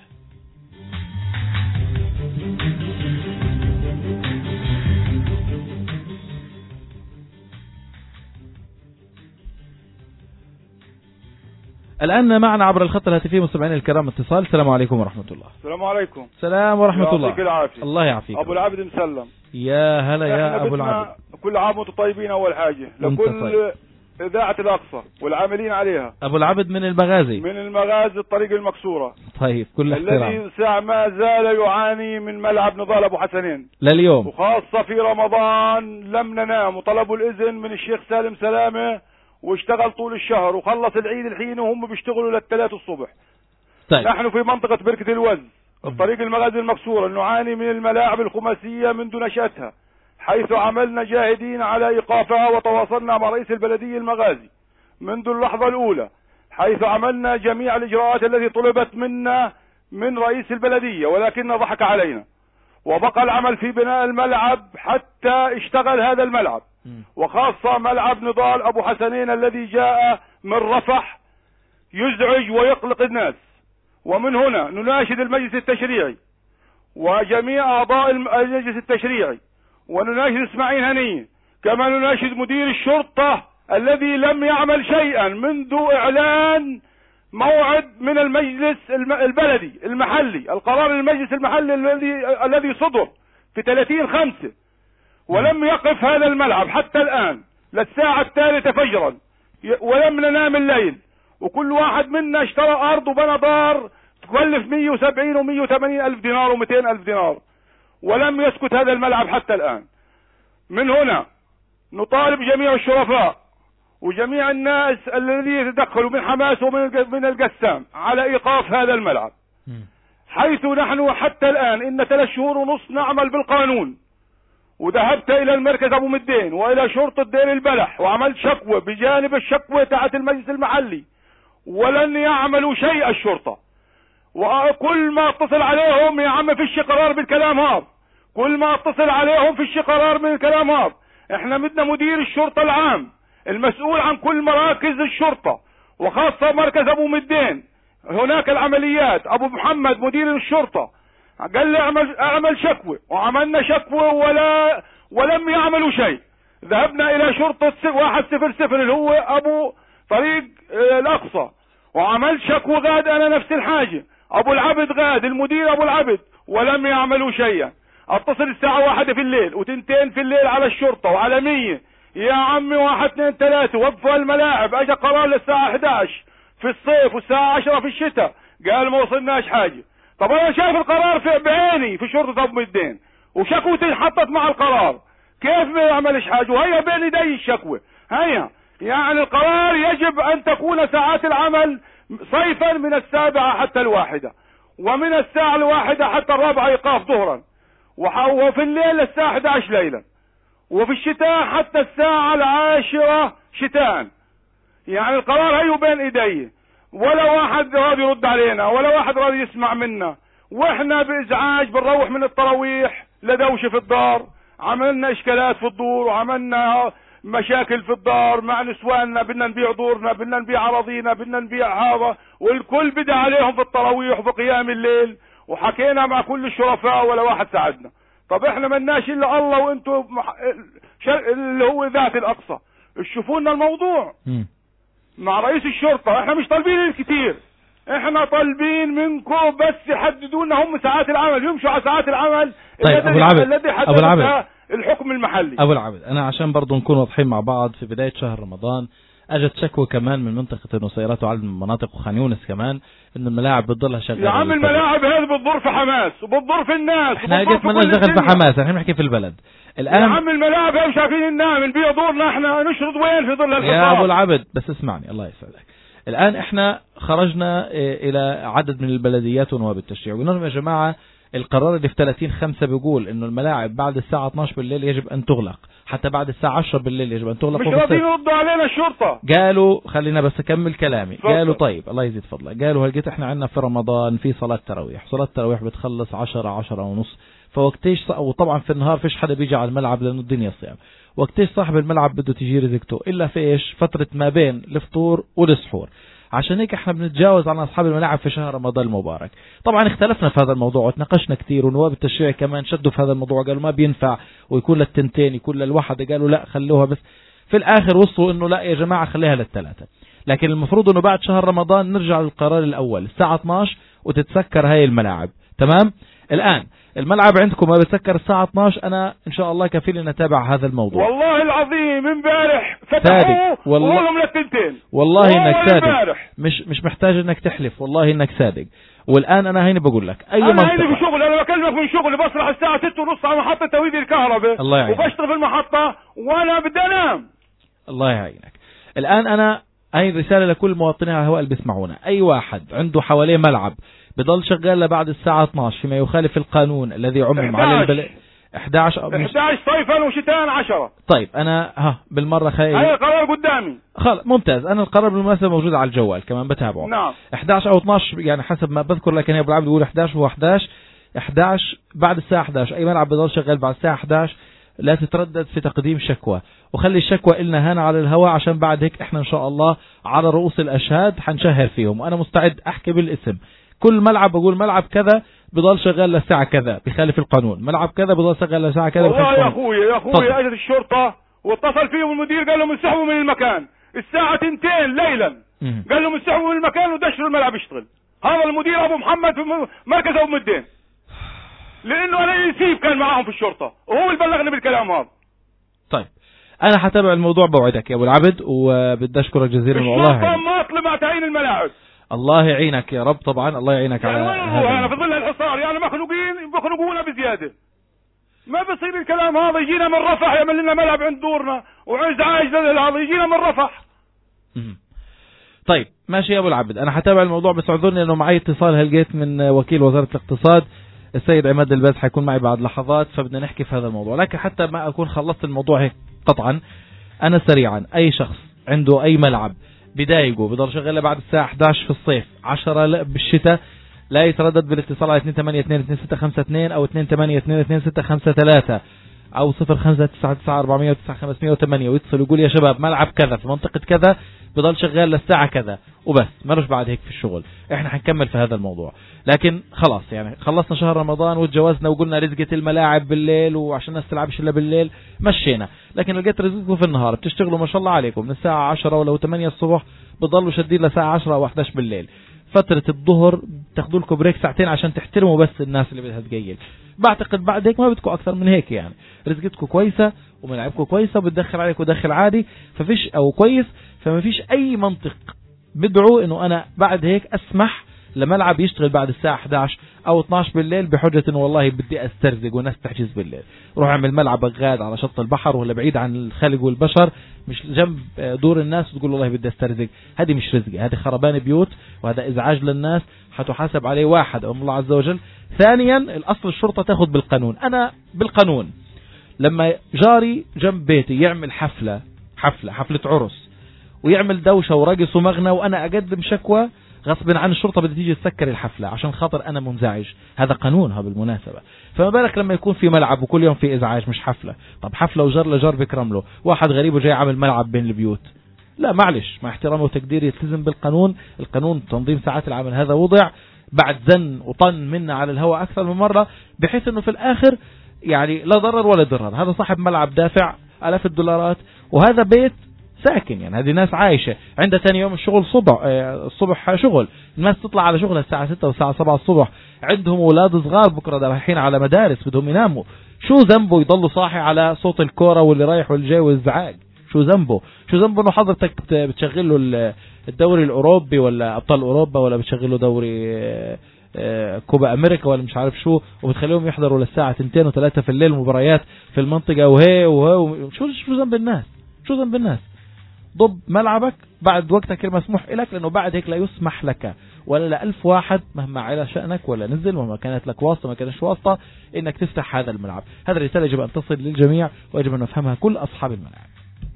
الآن معنا عبر الخط الهاتفي مستمعين الكرام اتصال. السلام عليكم ورحمة الله. السلام عليكم. السلام ورحمة الله. يعطيك العافية. الله يعافيك. أبو العبد مسلم. يا هلا يا أبو العبد. كل عام وانتم طيبين. أول حاجة لكل طيب. إذاعة الأقصى والعاملين عليها. أبو العبد من المغازي. من المغازي الطريق المكسورة. طيب كل احترام. الذي ساعة ما زال يعاني من ملعب نضال أبو حسنين لليوم، وخاصة في رمضان لم ننام وطلبوا الإذن من الشيخ سالم سلامة واشتغل طول الشهر وخلص العيد الحين وهم بيشتغلوا للثلاث الصبح. طيب. نحن في منطقة بركة الوز الطريق المغازي المكسورة نعاني من الملاعب الخماسية منذ نشأتها، حيث عملنا جاهدين على إيقافها وتواصلنا مع رئيس البلدية المغازي منذ اللحظة الأولى، حيث عملنا جميع الإجراءات التي طلبت منا من رئيس البلدية، ولكنه ضحك علينا وبقى العمل في بناء الملعب حتى اشتغل هذا الملعب، وخاصة ملعب نضال أبو حسنين الذي جاء من رفح يزعج ويقلق الناس. ومن هنا نناشد المجلس التشريعي وجميع أعضاء المجلس التشريعي ونناشد اسماعيل هنية، كما نناشد مدير الشرطة الذي لم يعمل شيئا منذ إعلان موعد من المجلس البلدي المحلي، القرار المجلس المحلي الذي الذي صدر في ثلاثين خمسة، ولم يقف هذا الملعب حتى الآن للساعة الثالثة فجرا، ولم ننام الليل، وكل واحد منا اشترى أرض وبنى دار تكلف مئة وسبعين ومئة وثمانين ألف دينار ومئتين ألف دينار، ولم يسكت هذا الملعب حتى الآن. من هنا نطالب جميع الشرفاء وجميع الناس الذين يتدخلوا من حماس ومن من القسام على إيقاف هذا الملعب، حيث نحن حتى الآن إن ثلاث شهور ونص نعمل بالقانون، وذهبت إلى المركز أبو مدين وإلى شرطة دير البلح وعملت شكوى بجانب الشكوى تاعت المجلس المحلي، ولن يعملوا شيء الشرطة. وكل ما اتصل عليهم يا عم فيش قرار بالكلام هذا، كل ما اتصل عليهم فيش قرار من الكلام هذا. احنا بدنا مدير الشرطة العام المسؤول عن كل مراكز الشرطة وخاصة مركز ابو مدين، هناك العمليات ابو محمد مدير الشرطة قال لي اعمل اعمل شكوى، وعملنا شكوى ولا ولم يعملوا شيء. ذهبنا الى شرطة واحد صفر صفر اللي هو ابو طريق الاقصى وعملت شكوى غاد انا نفس الحاجة، ابو العبد غاد المدير ابو العبد ولم يعملوا شيئا. اتصل الساعة واحدة في الليل وتنتين في الليل على الشرطة وعلى مية، يا عمي واحد اثنين ثلاثة وقفوا الملاعب، اجى قرار للساعة احد عشر في الصيف والساعة عشرة في الشتاء، قال ما وصلناش حاجة. طب انا شايف القرار في بعيني في شرطة ابو مدين وشكوتي حطت مع القرار، كيف ما يعملش حاجة؟ وهي بين يدي الشكوى. هيا يعني القرار يجب ان تكون ساعات العمل صيفا من السابعة حتى الواحدة، ومن الساعة الواحدة حتى الرابعة ايقاف ظهرا، وفي الليل الساعة احد عشر ليلا، وفي الشتاء حتى الساعة العاشرة شتاء. يعني القرار هيو بين ايدي، ولا واحد راضي يرد علينا، ولا واحد راضي يسمع منا، واحنا بازعاج بنروح من التراويح لدوشة في الدار، عملنا اشكالات في الدور، وعملنا مشاكل في الدار مع نسواننا، بدنا نبيع دورنا، بدنا نبيع اراضينا، بدنا نبيع هذا، والكل بدا عليهم في التراويح وفي قيام الليل، وحكينا مع كل الشرفاء ولا واحد ساعدنا. طب احنا ملناش الا الله وانتم مح... اللي هو ذات الاقصى، شوفوا لنا الموضوع م. مع رئيس الشرطة. احنا مش طالبين الكثير، احنا طالبين منكم بس يحددوا لنا هم ساعات العمل، يمشوا على ساعات العمل. طيب ابو العبد، الذي حددها الحكم المحلي. ابو العبد، انا عشان برضو نكون واضحين مع بعض، في بداية شهر رمضان اجت شكوى كمان من منطقة النصيرات وعدد من مناطق وخان يونس كمان ان الملاعب بتضلها شغالة. يا عم الملاعب هذه بتضر في حماس وبتضر في الناس. احنا جيت ما نشتغل في حماس، احنا بنحكي في البلد الان. يا عم الملاعب مش عارفين ننام، نبيع دورنا، احنا نشرد وين في ظل الحصار. يا ابو العبد بس اسمعني الله يسعدك. الان احنا خرجنا الى عدد من البلديات ونواب التشريع وقلنا يا جماعة القرار اللي في ثلاثين خمسة بيقول انه الملاعب بعد الساعة اثناشر بالليل يجب ان تغلق، حتى بعد الساعة عشرة بالليل يجب ان تغلق. مش راضيين يردوا علينا الشرطة. قالوا خلينا بس اكمل كلامي. فضل. قالوا طيب الله يزيد فضلك، قالوا هلقيت احنا عندنا في رمضان في صلاة تراويح، صلاة تراويح بتخلص عشرة عشرة ونص، فوقتيش، وطبعا في النهار فيش حدا بيجي على الملعب لانه الدنيا صيام، وقتيش صاحب الملعب بده تجي رزقته الا في ايش؟ فترة ما بين الفطور والسحور. عشان هيك احنا بنتجاوز عن اصحاب الملاعب في شهر رمضان المبارك. طبعا اختلفنا في هذا الموضوع وتناقشنا كثير، ونواب التشريع كمان شدوا في هذا الموضوع، قالوا ما بينفع ويكون للتنتين يكون للوحده، قالوا لا خلوها، بس في الاخر وصلوا انه لا يا جماعة خليها للثلاثة. لكن المفروض انه بعد شهر رمضان نرجع للقرار الاول الساعة اثناشر وتتسكر هاي الملاعب. تمام؟ الان الملعب عندكم ما بتسكر الساعة اثناشر، انا ان شاء الله كفيل نتابع هذا الموضوع. والله العظيم امبارح فتحوه وقولهم للتنتين. والله انك صادق، مش مش محتاج انك تحلف، والله انك صادق. والان انا هيني بقول لك اي انا منطقة، هيني بشغل، انا بكلمك من شغلي، بصرح الساعة ستة ونص على محطة توليد الكهرباء وبشتغل في المحطة وانا بدي انام. الله يعينك. الان انا هاي رسالة لكل مواطني على الهواء اللي بيسمعونا، اي واحد عنده حواليه ملعب بضل شغال لبعد الساعة اثناشر فيما يخالف القانون الذي عمم على البلد احد عشر احد عشر صيفا وشتاء عشرة. طيب انا ها بالمرة خير هاي القرار قدامي. خلاص ممتاز، انا القرار بالمناسبة موجود على الجوال كمان بتابعه. نعم. احد عشر او اثناشر يعني حسب ما بذكر، لكن يا ابو العبد بيقول احد عشر هو احد عشر احد عشر بعد الساعة احد عشر، اي ملعب بضل شغال بعد الساعة احد عشر لا تتردد في تقديم شكوى، وخلي الشكوى إلنا هنا على الهواء عشان بعد هيك احنا ان شاء الله على رؤوس الاشهاد حنشهر فيهم، وانا مستعد احكي بالاسم. كل ملعب بقول ملعب كذا بضل شغال للساعة كذا بخالف القانون، ملعب كذا بضل شغال للساعة كذا والله يا اخويا يا اخويا اجت الشرطة واتصل فيهم المدير قال لهم انسحبوا من المكان الساعة اثنتين ليلا، قال لهم انسحبوا من المكان ودشروا الملعب يشتغل. هذا المدير ابو محمد في مركز ابو مدين، لانه انا يسيب كان معاهم في الشرطة وهو اللي بلغني بالكلام هذا. طيب انا حتابع الموضوع بوعدك يا ابو العبد، وبدي اشكرك جزيلا والله. الشرطة ما طلع تعيين الملاعب. الله يعينك يا رب، طبعا الله يعينك يعني على هذا. انا في ظل الحصار يعني مخنوقين بخنقونا بزياده، ما بصير الكلام هذا. يجينا من رفح يعمل لنا ملعب عند دورنا وازعاج هذا يجينا من رفح. طيب ماشي يا ابو العبد، انا حتابع الموضوع، بس اعذرني انه معي اتصال هلقيت من وكيل وزارة الاقتصاد السيد عماد الباز حيكون معي بعد لحظات، فبدنا نحكي في هذا الموضوع. لكن حتى ما اكون خلصت الموضوع هيك قطعا، انا سريعا اي شخص عنده اي ملعب بدايقه بضل شغال بعد الساعة احد عشر في الصيف عشرة بالشتاء لا يتردد بالاتصال على اثنين ثمانية اثنين اثنين ستة خمسة اثنين او اثنين ثمانية اثنين اثنين ستة خمسة ثلاثة او صفر خمسة تسعة تسعة أربعمية وتسعة خمسمية وثمانية ويتصل ويقول يا شباب ملعب كذا في منطقة كذا بضل شغال للساعة كذا وبس، مالوش بعد هيك في الشغل. احنا حنكمل في هذا الموضوع، لكن خلاص يعني خلصنا شهر رمضان وتجاوزنا وقلنا رزقة الملاعب بالليل وعشان الناس تلعبش الا بالليل مشينا، لكن لقيت رزقكم في النهار بتشتغلوا ما شاء الله عليكم من الساعة عشرة ولو ثمانية الصبح بضلوا شادين لساعة عشرة او احد عشر بالليل. فترة الظهر تاخذوا لكم بريك ساعتين عشان تحترموا بس الناس اللي بدها تقيل. بعتقد بعد هيك ما بدكم اكثر من هيك، يعني رزقتكم كويسة وملاعبكم كويسة وبتدخل عليكم دخل عادي ففيش او كويس، فما فيش اي منطق بدعو انه انا بعد هيك اسمح لملعب يشتغل بعد الساعة إحدى عشر أو اثني عشر بالليل بحجة إنه والله بدي أسترزق والناس تحجز بالليل، روح اعمل ملعب بغاد على شط البحر ولا بعيد عن الخلق والبشر مش جنب دور الناس وتقول والله بدي أسترزق. هذه مش رزقة، هذه خربان بيوت وهذا إزعاج للناس حتحاسب عليه واحد أمام الله عز وجل. ثانيا الأصل الشرطة تأخذ بالقانون. أنا بالقانون لما جاري جنب بيتي يعمل حفلة حفلة حفلة عرس ويعمل دوشة ورقص ومغنى وأنا أقدم شكوى، غصب عن الشرطة بدها تيجي تسكر الحفلة عشان خاطر أنا منزعج. هذا قانونها بالمناسبة. فما بالك لما يكون في ملعب وكل يوم في إزعاج مش حفلة؟ طب حفلة وجار لجار بكرم له، واحد غريب وجاي عامل ملعب بين البيوت، لا معلش، مع احترامه وتقديري يلتزم بالقانون. القانون تنظيم ساعات العمل هذا وضع بعد زن وطن منا على الهواء أكثر من مرة، بحيث أنه في الآخر يعني لا ضرر ولا ضرر. هذا صاحب ملعب دافع آلاف الدولارات وهذا بيت ساكن، يعني هذه ناس عايشة عندها ثاني يوم الشغل صبح الصبح شغل، الناس تطلع على شغلها الساعة ستة والساعة سبعة الصبح، عندهم أولاد صغار بكرة رايحين على مدارس بدهم يناموا. شو ذنبه يضلوا صاحي على صوت الكورة واللي رايح واللي جاي والزعاج؟ شو ذنبه؟ شو ذنبه انه حضرتك بتشغل له الدوري الأوروبي ولا أبطال أوروبا ولا بتشغل له دوري كوبا أمريكا ولا مش عارف شو، وبتخليهم يحضروا للساعة اثنين وثلاثة في الليل مباريات في المنطقة وهي وهي. شو شو ذنب الناس؟ شو ذنب الناس؟ ضب ملعبك بعد وقتك المسموح لك، لأنه بعد هيك لا يسمح لك ولا لألف واحد مهما على شأنك ولا نزل وما كانت لك واسطة ما كانش واسطة إنك تفتح هذا الملعب. هذا الرسالة يجب أن تصل للجميع ويجب أن نفهمها كل أصحاب الملاعب.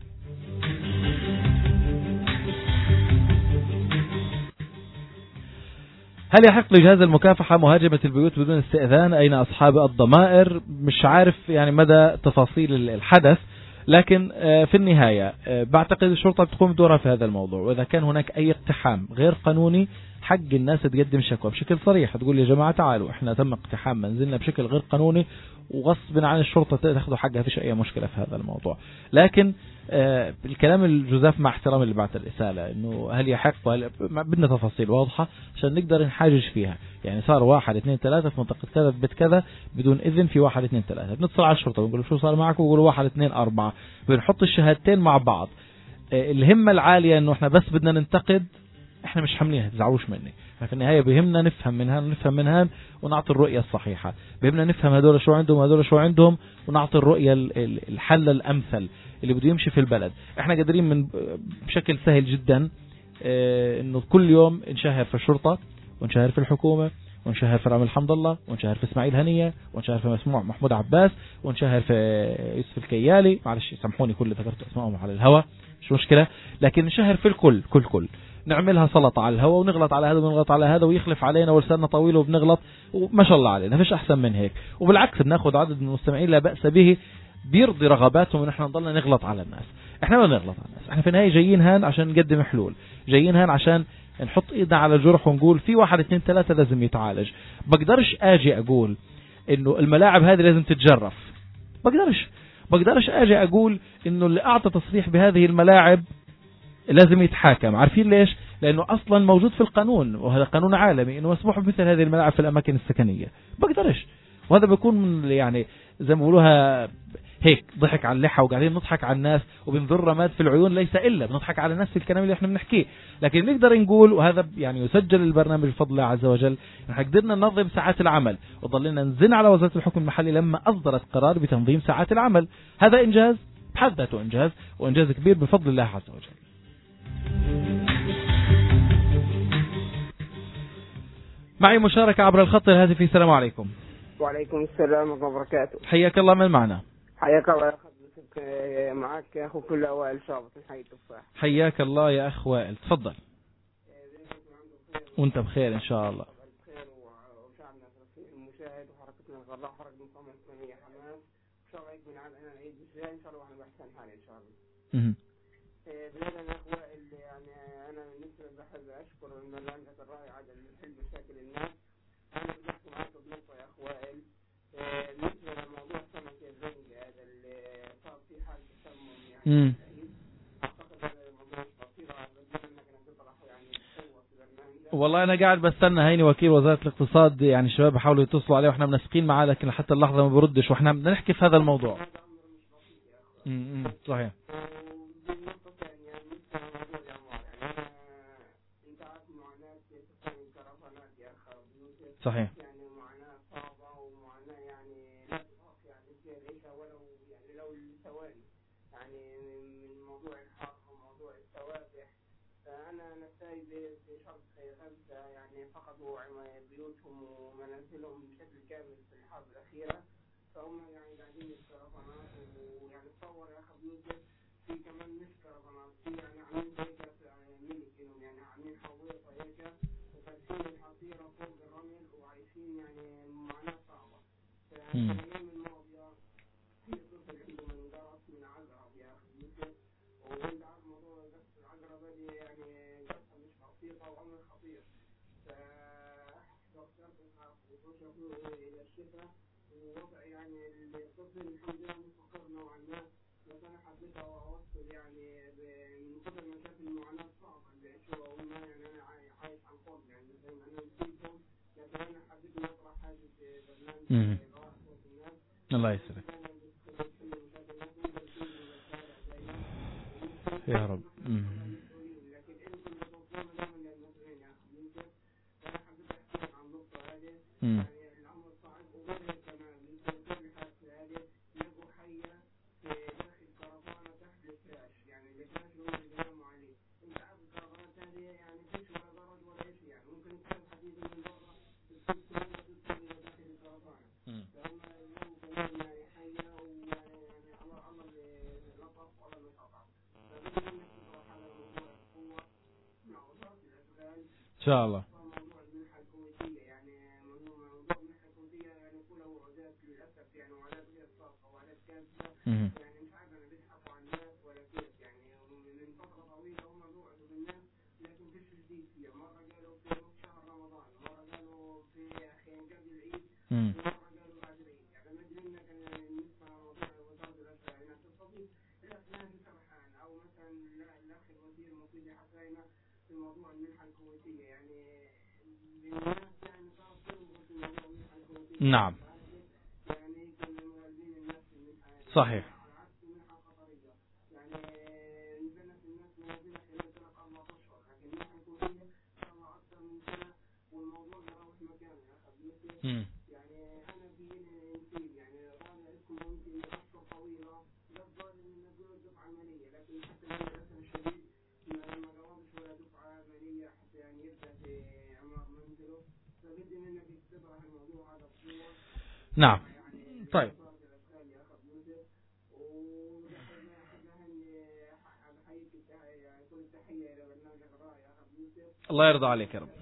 هل يحق لجهاز المكافحة مهاجمة البيوت بدون استئذان؟ أين أصحاب الضمائر؟ مش عارف يعني مدى تفاصيل الحدث، لكن في النهاية بعتقد الشرطة بتقوم بدورها في هذا الموضوع، وإذا كان هناك أي اقتحام غير قانوني حق الناس تقدم شكوى بشكل صريح، تقول يا جماعة تعالوا احنا تم اقتحام منزلنا بشكل غير قانوني، وغصب عن الشرطة تاخذوا حقها، فيش أي مشكلة في هذا الموضوع. لكن آه الكلام الجزاف مع احترام اللي بعت الرسالة انه هل يحق وهل بدنا تفاصيل واضحة عشان نقدر نحاجج فيها. يعني صار واحد اثنين ثلاثة في منطقة كذا في بيت كذا بدون إذن، في واحد اثنين ثلاثة، بنتصل على الشرطة بنقول شو صار معكم، ويقولوا واحد اثنين أربعة، بنحط الشهادتين مع بعض. آه الهمة العالية انه احنا بس بدنا ننتقد، احنا مش حاملينها تزعلوش مني. في النهاية بهمنا نفهم من هان ونفهم من هان ونعطي الرؤية الصحيحة، بهمنا نفهم هذول شو عندهم وهذول شو عندهم ونعطي الرؤية الحل الأمثل اللي بده يمشي في البلد. احنا قادرين من بشكل سهل جدا اه انه كل يوم نشهر في الشرطة ونشهر في الحكومة ونشهر في رامي الحمد الله ونشهر في اسماعيل هنية ونشهر في مسموع محمود عباس ونشهر في يوسف الكيالي، معلش سامحوني كل ذكرت اسمائهم على الهواء مش مشكلة، لكن نشهر في الكل كل كل نعملها سلطة على الهواء ونغلط على هذا ونغلط على هذا ويخلف علينا ولساننا طويل وبنغلط وما شاء الله علينا، فيش أحسن من هيك. وبالعكس بناخذ عدد من المستمعين لا بأس به بيرضي رغباتهم ان احنا نضلنا نغلط على الناس. احنا ما نغلط على الناس، احنا في النهاية جايين هان عشان نقدم حلول، جايين هان عشان نحط ايدنا على الجرح ونقول في واحد اثنين ثلاثة لازم يتعالج. بقدرش اجي اقول انه الملاعب هذه لازم تتجرف، بقدرش بقدرش اجي اقول انه اللي اعطى تصريح بهذه الملاعب لازم يتحاكم. عارفين ليش؟ لانه اصلا موجود في القانون، وهذا قانون عالمي، انه مسموح بمثل هذه الملاعب في الاماكن السكنية. بقدرش، وهذا بيكون من يعني زي ما بيقولوها هيك ضحك على اللحى، وقاعدين نضحك على الناس وبنذر رماد في العيون، ليس الا بنضحك على الناس في الكلام اللي احنا بنحكيه. لكن نقدر نقول، وهذا يعني يسجل البرنامج بفضل الله عز وجل، احنا قدرنا ننظم ساعات العمل وضلنا نزن على وزارة الحكم المحلي لما اصدرت قرار بتنظيم ساعات العمل. هذا انجاز بحد ذاته، انجاز وانجاز كبير بفضل الله عز وجل. معي مشاركة عبر الخط الهاتفي. السلام عليكم. وعليكم السلام ورحمة الله وبركاته. حياك الله، من معنا؟ حياك الله يا حضرتك، معك يا أخو كل أوائل شابط من حي التفاح. حياك الله يا أخ وائل، تفضل. وانت بخير إن شاء الله. بخير وشعبنا المشاهد وحركتنا الغراء حركة مقاومة إسلامية حماس، إن شاء الله يكون عندنا العيد بخير إن شاء الله وإحنا بأحسن حال إن شاء الله. اها. بلادنا يا أخ وائل، يعني أنا بالنسبة بحب أشكر الملامح الرائعة على حل مشاكل الناس. أنا بحكي معك بنقطة يا أخ وائل، بالنسبة لموضوع سمك الزنج هذا اللي صار فيه حالة تسمم يعني، أعتقد هذا الموضوع خطير، أتمنى أنك تطرح يعني بقوة في برنامج. والله أنا قاعد بستنى هيني وكيل وزارة الاقتصاد، يعني الشباب بحاولوا يتصلوا عليه وإحنا منسقين معاه، لكن لحتى اللحظة ما بردش وإحنا بدنا نحكي في هذا الموضوع. امم صحيح. بالنسبة يعني بالنسبة لموضوع الأموال، يعني أنت عارف معاناة سكان الكرفانات يا أخ أبو يوسف. صحيح. يعني معاناة صعبة ومعاناة يعني لا تطاق يعني في العيشة ولو يعني لو لثواني يعني من موضوع الحر وموضوع التوابع. فأنا نساي بشرط غزة يعني فقدوا بيوتهم ومنازلهم بشكل كامل في الحرب الأخيرة، فهم يعني قاعدين الكرفانات. ويعني تصور يا أخ أبو يوسف في كمان مش كرفانات، في يعني عاملين هيكة ملك إنهم يعني عاملين حويطة هيكة وفاتحين الحصيرة فوق الرمل وعايشين يعني معاناة صعبة. فالأيام الماضية في طفل عنده منقرص من عقرب يا أخ أبو يوسف، وانت عارف موضوع قص العقرب هذه يعني قصة مش بسيطة وأمر خطير. فاخترت وشافوا إلى الشفاء ووضع يعني الطفل الحمد لله مستقر نوعا ما، بس أنا حبيت أوصل يعني من قبل ما شاف المعاناة الصعبة اللي عيشوها وهم يعني أنا عايش عن قرب يعني زي ما أنا نسيتهم، لكن أنا حبيت أطرح هذه برنامج إغاثة صوت الناس. الله يسلمك يا رب. امم إن شاء الله. امم امم نعم صحيح. امم نعم. طيب الله يرضى عليك يا رب.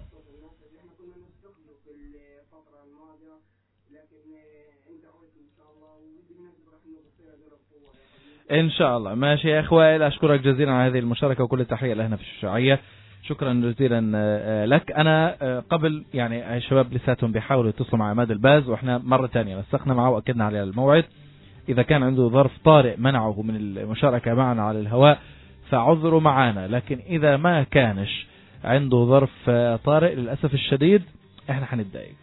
إن شاء الله. ماشي يا أخوائي، أشكرك جزيلا على هذه المشاركة وكل التحية لهنا في الشيوعية. شكرا جزيلا لك. أنا قبل يعني الشباب لساتهم بيحاولوا يتصلوا مع عماد الباز، وإحنا مرة تانية نسقنا معه وأكدنا على الموعد. إذا كان عنده ظرف طارئ منعه من المشاركة معنا على الهواء فعذروا معنا، لكن إذا ما كانش عنده ظرف طارئ للأسف الشديد إحنا حنتضايق.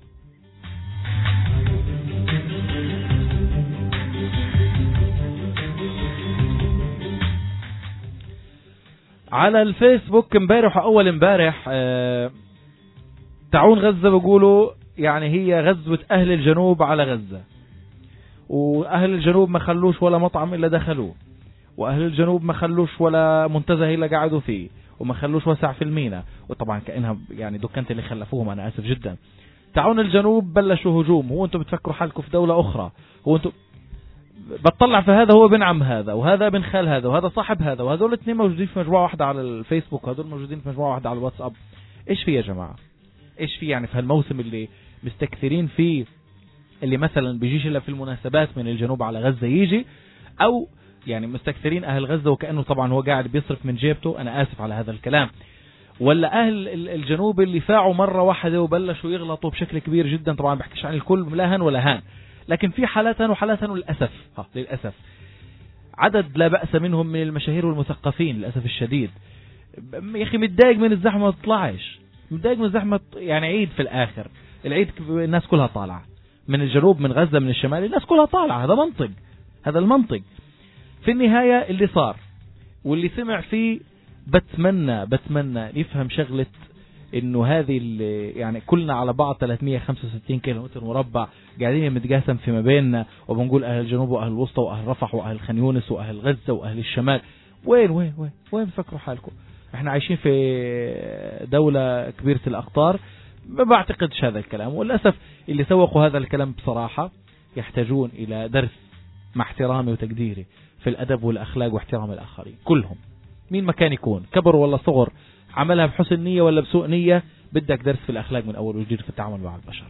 على الفيسبوك امبارح واول امبارح اه تعون غزة بيقولوا يعني هي غزوة اهل الجنوب على غزة، واهل الجنوب ما خلوش ولا مطعم الا دخلوه، واهل الجنوب ما خلوش ولا منتزه الا قعدوا فيه، وما خلوش وسع في المينا، وطبعا كأنها يعني دكانت اللي خلفوهم. انا اسف جدا. تعون الجنوب بلشوا هجوم. هو انتم بتفكروا حالكم في دولة اخرى؟ هو انتم بتطلع في هذا هو بن عم هذا، وهذا بن خال هذا، وهذا صاحب هذا، وهذول الاثنين موجودين في مجموعة واحدة على الفيسبوك، وهذول موجودين في مجموعة واحدة على الواتساب. ايش في يا جماعة؟ ايش في يعني في هالموسم اللي مستكثرين فيه، اللي مثلا بيجيش الا في المناسبات من الجنوب على غزة يجي، او يعني مستكثرين اهل غزة وكأنه طبعا هو قاعد بيصرف من جيبته، انا اسف على هذا الكلام، ولا اهل الجنوب اللي فاعوا مرة واحدة وبلشوا يغلطوا بشكل كبير جدا. طبعا بحكيش عن الكل لا هن ولا هان، لكن في حالات وحالات للأسف ها للأسف عدد لا بأس منهم من المشاهير والمثقفين للأسف الشديد. يا أخي متضايق من الزحمة ما تطلعش، متضايق من الزحمة يعني عيد في الآخر، العيد الناس كلها طالعة من الجنوب من غزة من الشمال، الناس كلها طالعة. هذا منطق، هذا المنطق. في النهاية اللي صار واللي سمع فيه بتمنى بتمنى يفهم شغلة انه هذه يعني كلنا على بعض ثلاثمية وخمسة وستين كيلومتر مربع قاعدين نتقاسم فيما بيننا، وبنقول اهل الجنوب واهل الوسطى واهل رفح واهل خان يونس واهل غزة واهل الشمال. وين وين وين وين بفكروا حالكم؟ احنا عايشين في دولة كبيرة الاقطار. ما بعتقدش هذا الكلام، وللأسف اللي سوقوا هذا الكلام بصراحة يحتاجون الى درس مع احترامي وتقديري في الادب والاخلاق واحترام الاخرين كلهم، مين ما كان يكون، كبر ولا صغر، عملها بحسن نية ولا بسوء نية، بدك درس في الأخلاق من أول وجديد في التعامل مع البشر.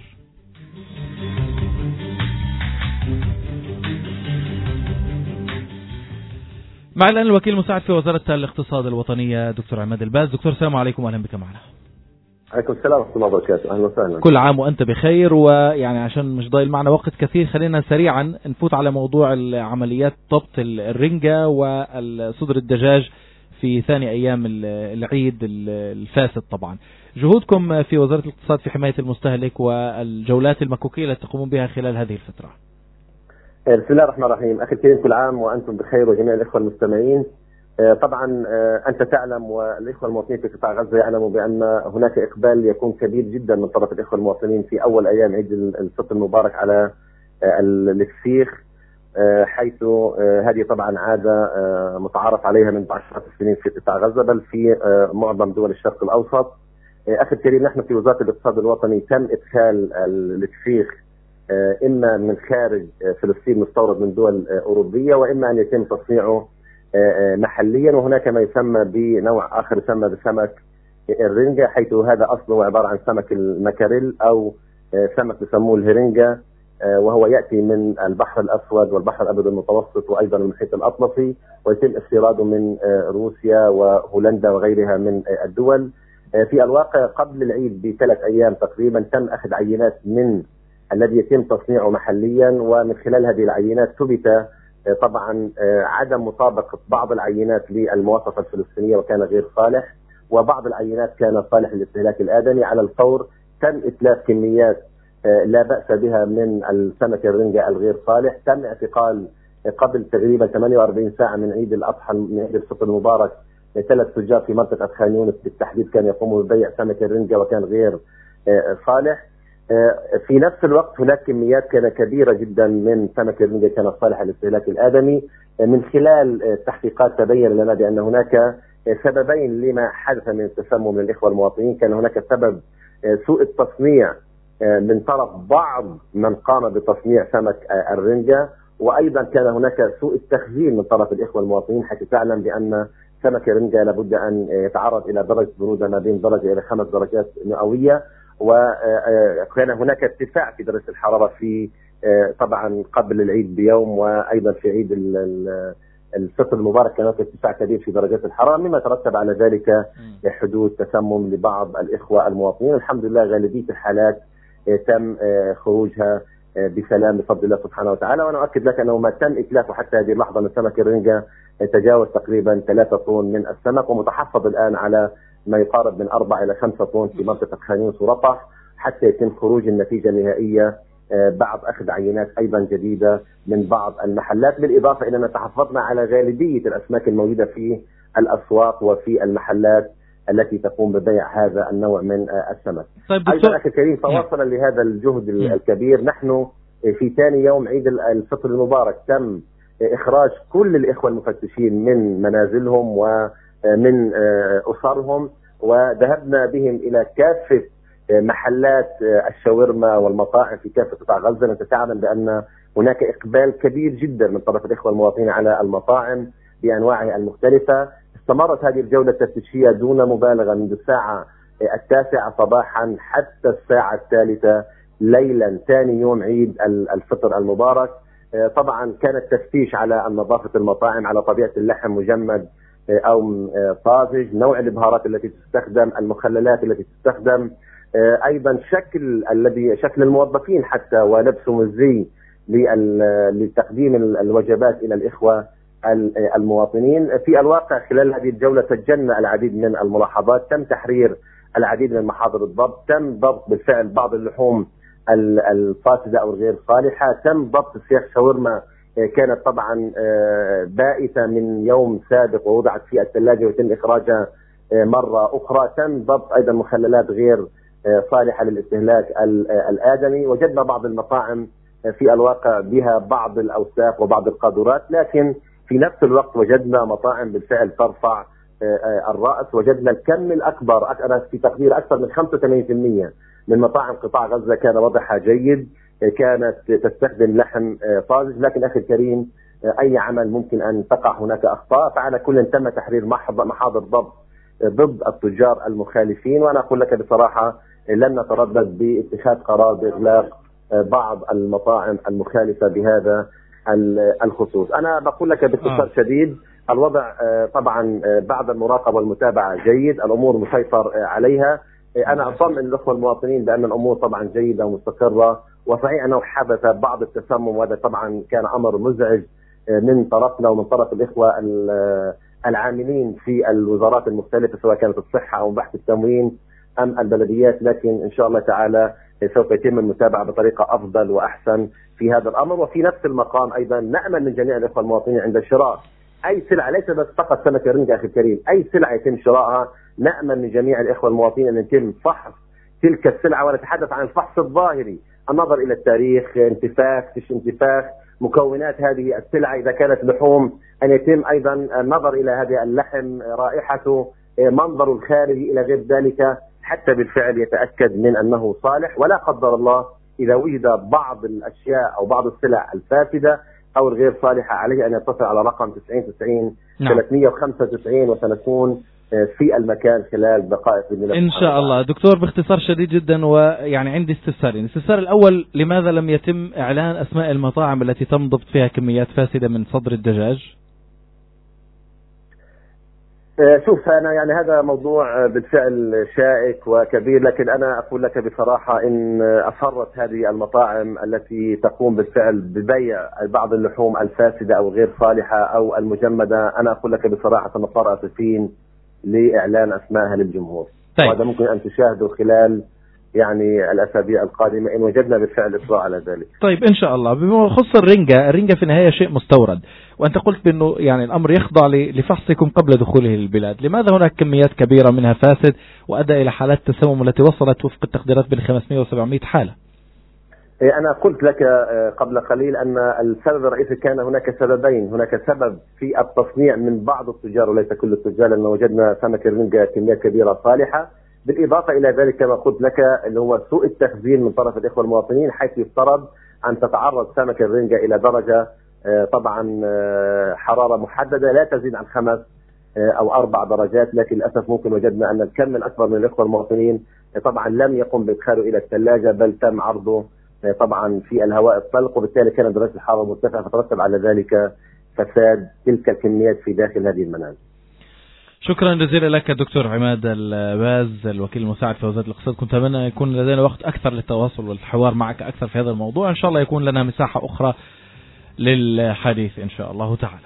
مع الآن الوكيل المساعد في وزارة الاقتصاد الوطنية دكتور عماد الباز. دكتور السلام عليكم وأهلا بك معنا. عليكم السلام ورحمة الله وبركاته. أهلا وسهلا. كل عام وأنت بخير. ويعني عشان مش ضايل معنا وقت كثير خلينا سريعا نفوت على موضوع عمليات ضبط الرنجة والصدر الدجاج في ثاني أيام العيد الفاسد. طبعا جهودكم في وزارة الاقتصاد في حماية المستهلك والجولات المكوكية التي تقومون بها خلال هذه الفترة. بسم الله الرحمن الرحيم. أخي الكريم كل عام وأنتم بخير وجميع الإخوة المستمعين. طبعا أنت تعلم والإخوة المواطنين في قطاع غزة يعلموا بأن هناك إقبال يكون كبير جدا من طرف الإخوة المواطنين في أول أيام عيد الفطر المبارك على الفسيخ، حيث هذه طبعا عادة متعارف عليها من عشرات السنين في قطاع غزة بل في معظم دول الشرق الأوسط. أخي الكريم نحن في وزارة الاقتصاد الوطني تم إدخال الفسيخ إما من خارج فلسطين مستورد من دول أوروبية، وإما أن يتم تصنيعه محليا، وهناك ما يسمى بنوع آخر يسمى بسمك الرنجة، حيث هذا أصله عبارة عن سمك المكاريل أو سمك يسموه الهرنجة، وهو يأتي من البحر الأسود والبحر الأبيض المتوسط وأيضا المحيط الأطلسي، ويتم استيراده من روسيا وهولندا وغيرها من الدول. في الواقع قبل العيد بثلاث أيام تقريبا تم أخذ عينات من الذي يتم تصنيعه محليا، ومن خلال هذه العينات ثبت طبعا عدم مطابقة بعض العينات للمواصفة الفلسطينية وكان غير صالح، وبعض العينات كان صالح للاستهلاك الآدمي. على الفور تم إتلاف كميات لا بأس بها من السمك الرنجة الغير صالح. تم اعتقال قبل تقريبا ثمانية وأربعين ساعة من عيد الأضحى من عيد الفطر المبارك ثلاث تجار في منطقة خان يونس بالتحديد كانوا يقوموا ببيع سمك الرنجة وكان غير صالح. في نفس الوقت هناك كميات كانت كبيرة جدا من سمك الرنجة كانت صالحة للاستهلاك الآدمي. من خلال التحقيقات تبين لنا بأن هناك سببين لما حدث من التسمم من الإخوة المواطنين. كان هناك سبب سوء التصنيع من طرف بعض من قام بتصنيع سمك الرنجة، وأيضا كان هناك سوء التخزين من طرف الإخوة المواطنين، حيث تعلم بأن سمك الرنجة لابد أن يتعرض إلى درجة برودة ما بين درجة إلى خمس درجات مئوية، وكان هناك ارتفاع في درجة الحرارة في طبعا قبل العيد بيوم، وأيضا في عيد الفطر المبارك كان هناك ارتفاع كبير في درجات الحرارة، مما ترتب على ذلك حدوث تسمم لبعض الإخوة المواطنين. الحمد لله غالبية الحالات تم خروجها بسلام بفضل الله سبحانه وتعالى، وأنا أؤكد لك أنه ما تم إتلافه حتى هذه اللحظة من سمك الرنجة تجاوز تقريبا ثلاثة طن من السمك، ومتحفظ الآن على ما يقارب من أربعة إلى خمسة طن في منطقة خان يونس ورفح حتى يتم خروج النتيجة النهائية بعد أخذ عينات أيضا جديدة من بعض المحلات، بالإضافة إلى أن تحفظنا على غالبية الأسماك الموجودة في الأسواق وفي المحلات التي تقوم ببيع هذا النوع من السمك. طيب أيضا أخي الكريم فواصلا لهذا الجهد الكبير، نحن في ثاني يوم عيد الفطر المبارك تم إخراج كل الإخوة المفتشين من منازلهم ومن أسرهم، وذهبنا بهم إلى كافة محلات الشاورما والمطاعم في كافة قطاع غزة. أنت تعلم بأن هناك إقبال كبير جدا من طرف الإخوة المواطنين على المطاعم بأنواعها المختلفة. استمرت هذه الجولة التفتيشية دون مبالغة منذ الساعة التاسعة صباحا حتى الساعة الثالثة ليلا ثاني يوم عيد الفطر المبارك. طبعا كان التفتيش على نظافة المطاعم، على طبيعة اللحم مجمد أو طازج، نوع البهارات التي تستخدم، المخللات التي تستخدم، أيضا شكل الذي شكل الموظفين حتى ولبسهم الزي لتقديم الوجبات إلى الإخوة المواطنين. في الواقع خلال هذه الجولة سجلنا العديد من الملاحظات، تم تحرير العديد من محاضر الضبط، تم ضبط بالفعل بعض اللحوم الفاسدة أو الغير صالحة، تم ضبط سياخ شاورما كانت طبعا بائسة من يوم سابق ووضعت في الثلاجة ويتم إخراجها مرة أخرى. تم ضبط أيضا مخللات غير صالحة للاستهلاك الآدمي. وجدنا بعض المطاعم في الواقع بها بعض الأوساخ وبعض القاذورات، لكن في نفس الوقت وجدنا مطاعم بالفعل ترفع الرأس. وجدنا الكم الأكبر، أنا في تقدير أكثر من خمسة وثمانين بالمئة من مطاعم قطاع غزة كان وضعها جيد، كانت تستخدم لحم طازج. لكن أخي الكريم، أي عمل ممكن أن تقع هناك أخطاء، فعلى كل تم تحرير محاضر ضبط ضد التجار المخالفين. وأنا أقول لك بصراحة لن نتردد باتخاذ قرار بإغلاق بعض المطاعم المخالفة بهذا الخصوص. أنا بقول لك باختصار آه. شديد، الوضع طبعا بعد المراقبة والمتابعة جيد، الأمور مسيطر عليها. أنا أطمئن الأخوة المواطنين بأن الأمور طبعا جيدة ومستقرة. وصحيح أنه حدث بعض التسمم، وهذا طبعا كان أمر مزعج من طرفنا ومن طرف الإخوة العاملين في الوزارات المختلفة، سواء كانت الصحة أو بحث التموين أم البلديات. لكن إن شاء الله تعالى سوف يتم المتابعة بطريقة أفضل وأحسن في هذا الأمر. وفي نفس المقام أيضا نأمل من جميع الإخوة المواطنين عند شراء أي سلعة، ليس بس فقط سمك الرنجة أخي الكريم، أي سلعة يتم شراءها، نأمل من جميع الإخوة المواطنين أن يتم فحص تلك السلعة. ونتحدث عن الفحص الظاهري، النظر إلى التاريخ، انتفاخ مش انتفاخ، مكونات هذه السلعة، إذا كانت لحوم أن يتم أيضا النظر إلى هذا اللحم، رائحته، منظره الخارجي إلى غير ذلك، حتى بالفعل يتأكد من أنه صالح. ولا قدر الله إذا وجد بعض الأشياء أو بعض السلع الفاسدة أو الغير صالحة، عليه أن يتصل على رقم تسعين تسعين ثلاثمئة وخمسة وتسعين وسنكون في المكان خلال دقائق بإذن الله إن شاء الله. دكتور باختصار شديد جدا، ويعني عندي استفسارين. الاستفسار الأول، لماذا لم يتم إعلان أسماء المطاعم التي تم ضبط فيها كميات فاسدة من صدر الدجاج؟ شوف، أنا يعني هذا موضوع بالفعل شائك وكبير، لكن أنا أقول لك بصراحة إن أصرت هذه المطاعم التي تقوم بالفعل ببيع بعض اللحوم الفاسدة أو غير صالحة أو المجمدة، أنا أقول لك بصراحة سنضطر أسفين لإعلان أسمائها للجمهور. طيب. وهذا ممكن أن تشاهده خلال يعني الأسابيع القادمة إن وجدنا بالفعل إصرار على ذلك. طيب إن شاء الله. بما يخص الرنجة، الرنجة في النهاية شيء مستورد، وأنت قلت بأنه يعني الأمر يخضع لفحصكم قبل دخوله للبلاد. لماذا هناك كميات كبيرة منها فاسد وأدى إلى حالات تسمم التي وصلت وفق التقديرات بين خمسمئة وسبعمئة حالة؟ أنا قلت لك قبل قليل أن السبب الرئيسي كان هناك سببين. هناك سبب في التصنيع من بعض التجار وليس كل التجار، لأن وجدنا سمك الرنجة كميات كبيرة صالحة. بالإضافة إلى ذلك كما قلت لك اللي هو سوء التخزين من طرف الإخوة المواطنين، حيث يفترض أن تتعرض سمك الرنجة إلى درجة طبعا حرارة محددة لا تزيد عن خمس أو أربع درجات، لكن للأسف ممكن وجدنا أن الكم الأكبر من الإخوة المواطنين طبعا لم يقم بإدخاله إلى الثلاجة، بل تم عرضه طبعا في الهواء الطلق، وبالتالي كانت درجة الحرارة مرتفعة، فترتب على ذلك فساد تلك الكميات في داخل هذه المنازل. شكرا جزيلا لك دكتور عماد الباز، الوكيل المساعد في وزارة الاقتصاد. كنت أتمنى يكون لدينا وقت أكثر للتواصل والحوار معك أكثر في هذا الموضوع. إن شاء الله يكون لنا مساحة أخرى للحديث إن شاء الله تعالى.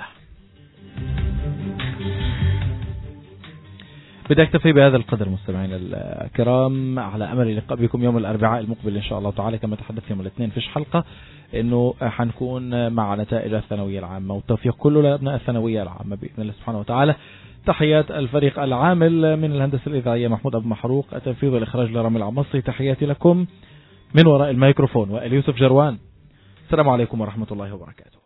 بدي أكتفي بهذا القدر مستمعين الكرام، على أمل اللقاء بكم يوم الأربعاء المقبل إن شاء الله تعالى. كما تحدث يوم الاثنين فيش حلقة، إنه حنكون مع نتائج الثانوية العامة، والتوفيق كله لأبناء الثانوية العامة بإذن الله سبحانه وتعالى. تحيات الفريق العامل من الهندسة الإذاعية محمود أبو محروق، التنفيذ والإخراج لرامي العمصي. تحياتي لكم من وراء الميكروفون وائل يوسف جروان. السلام عليكم ورحمة الله وبركاته.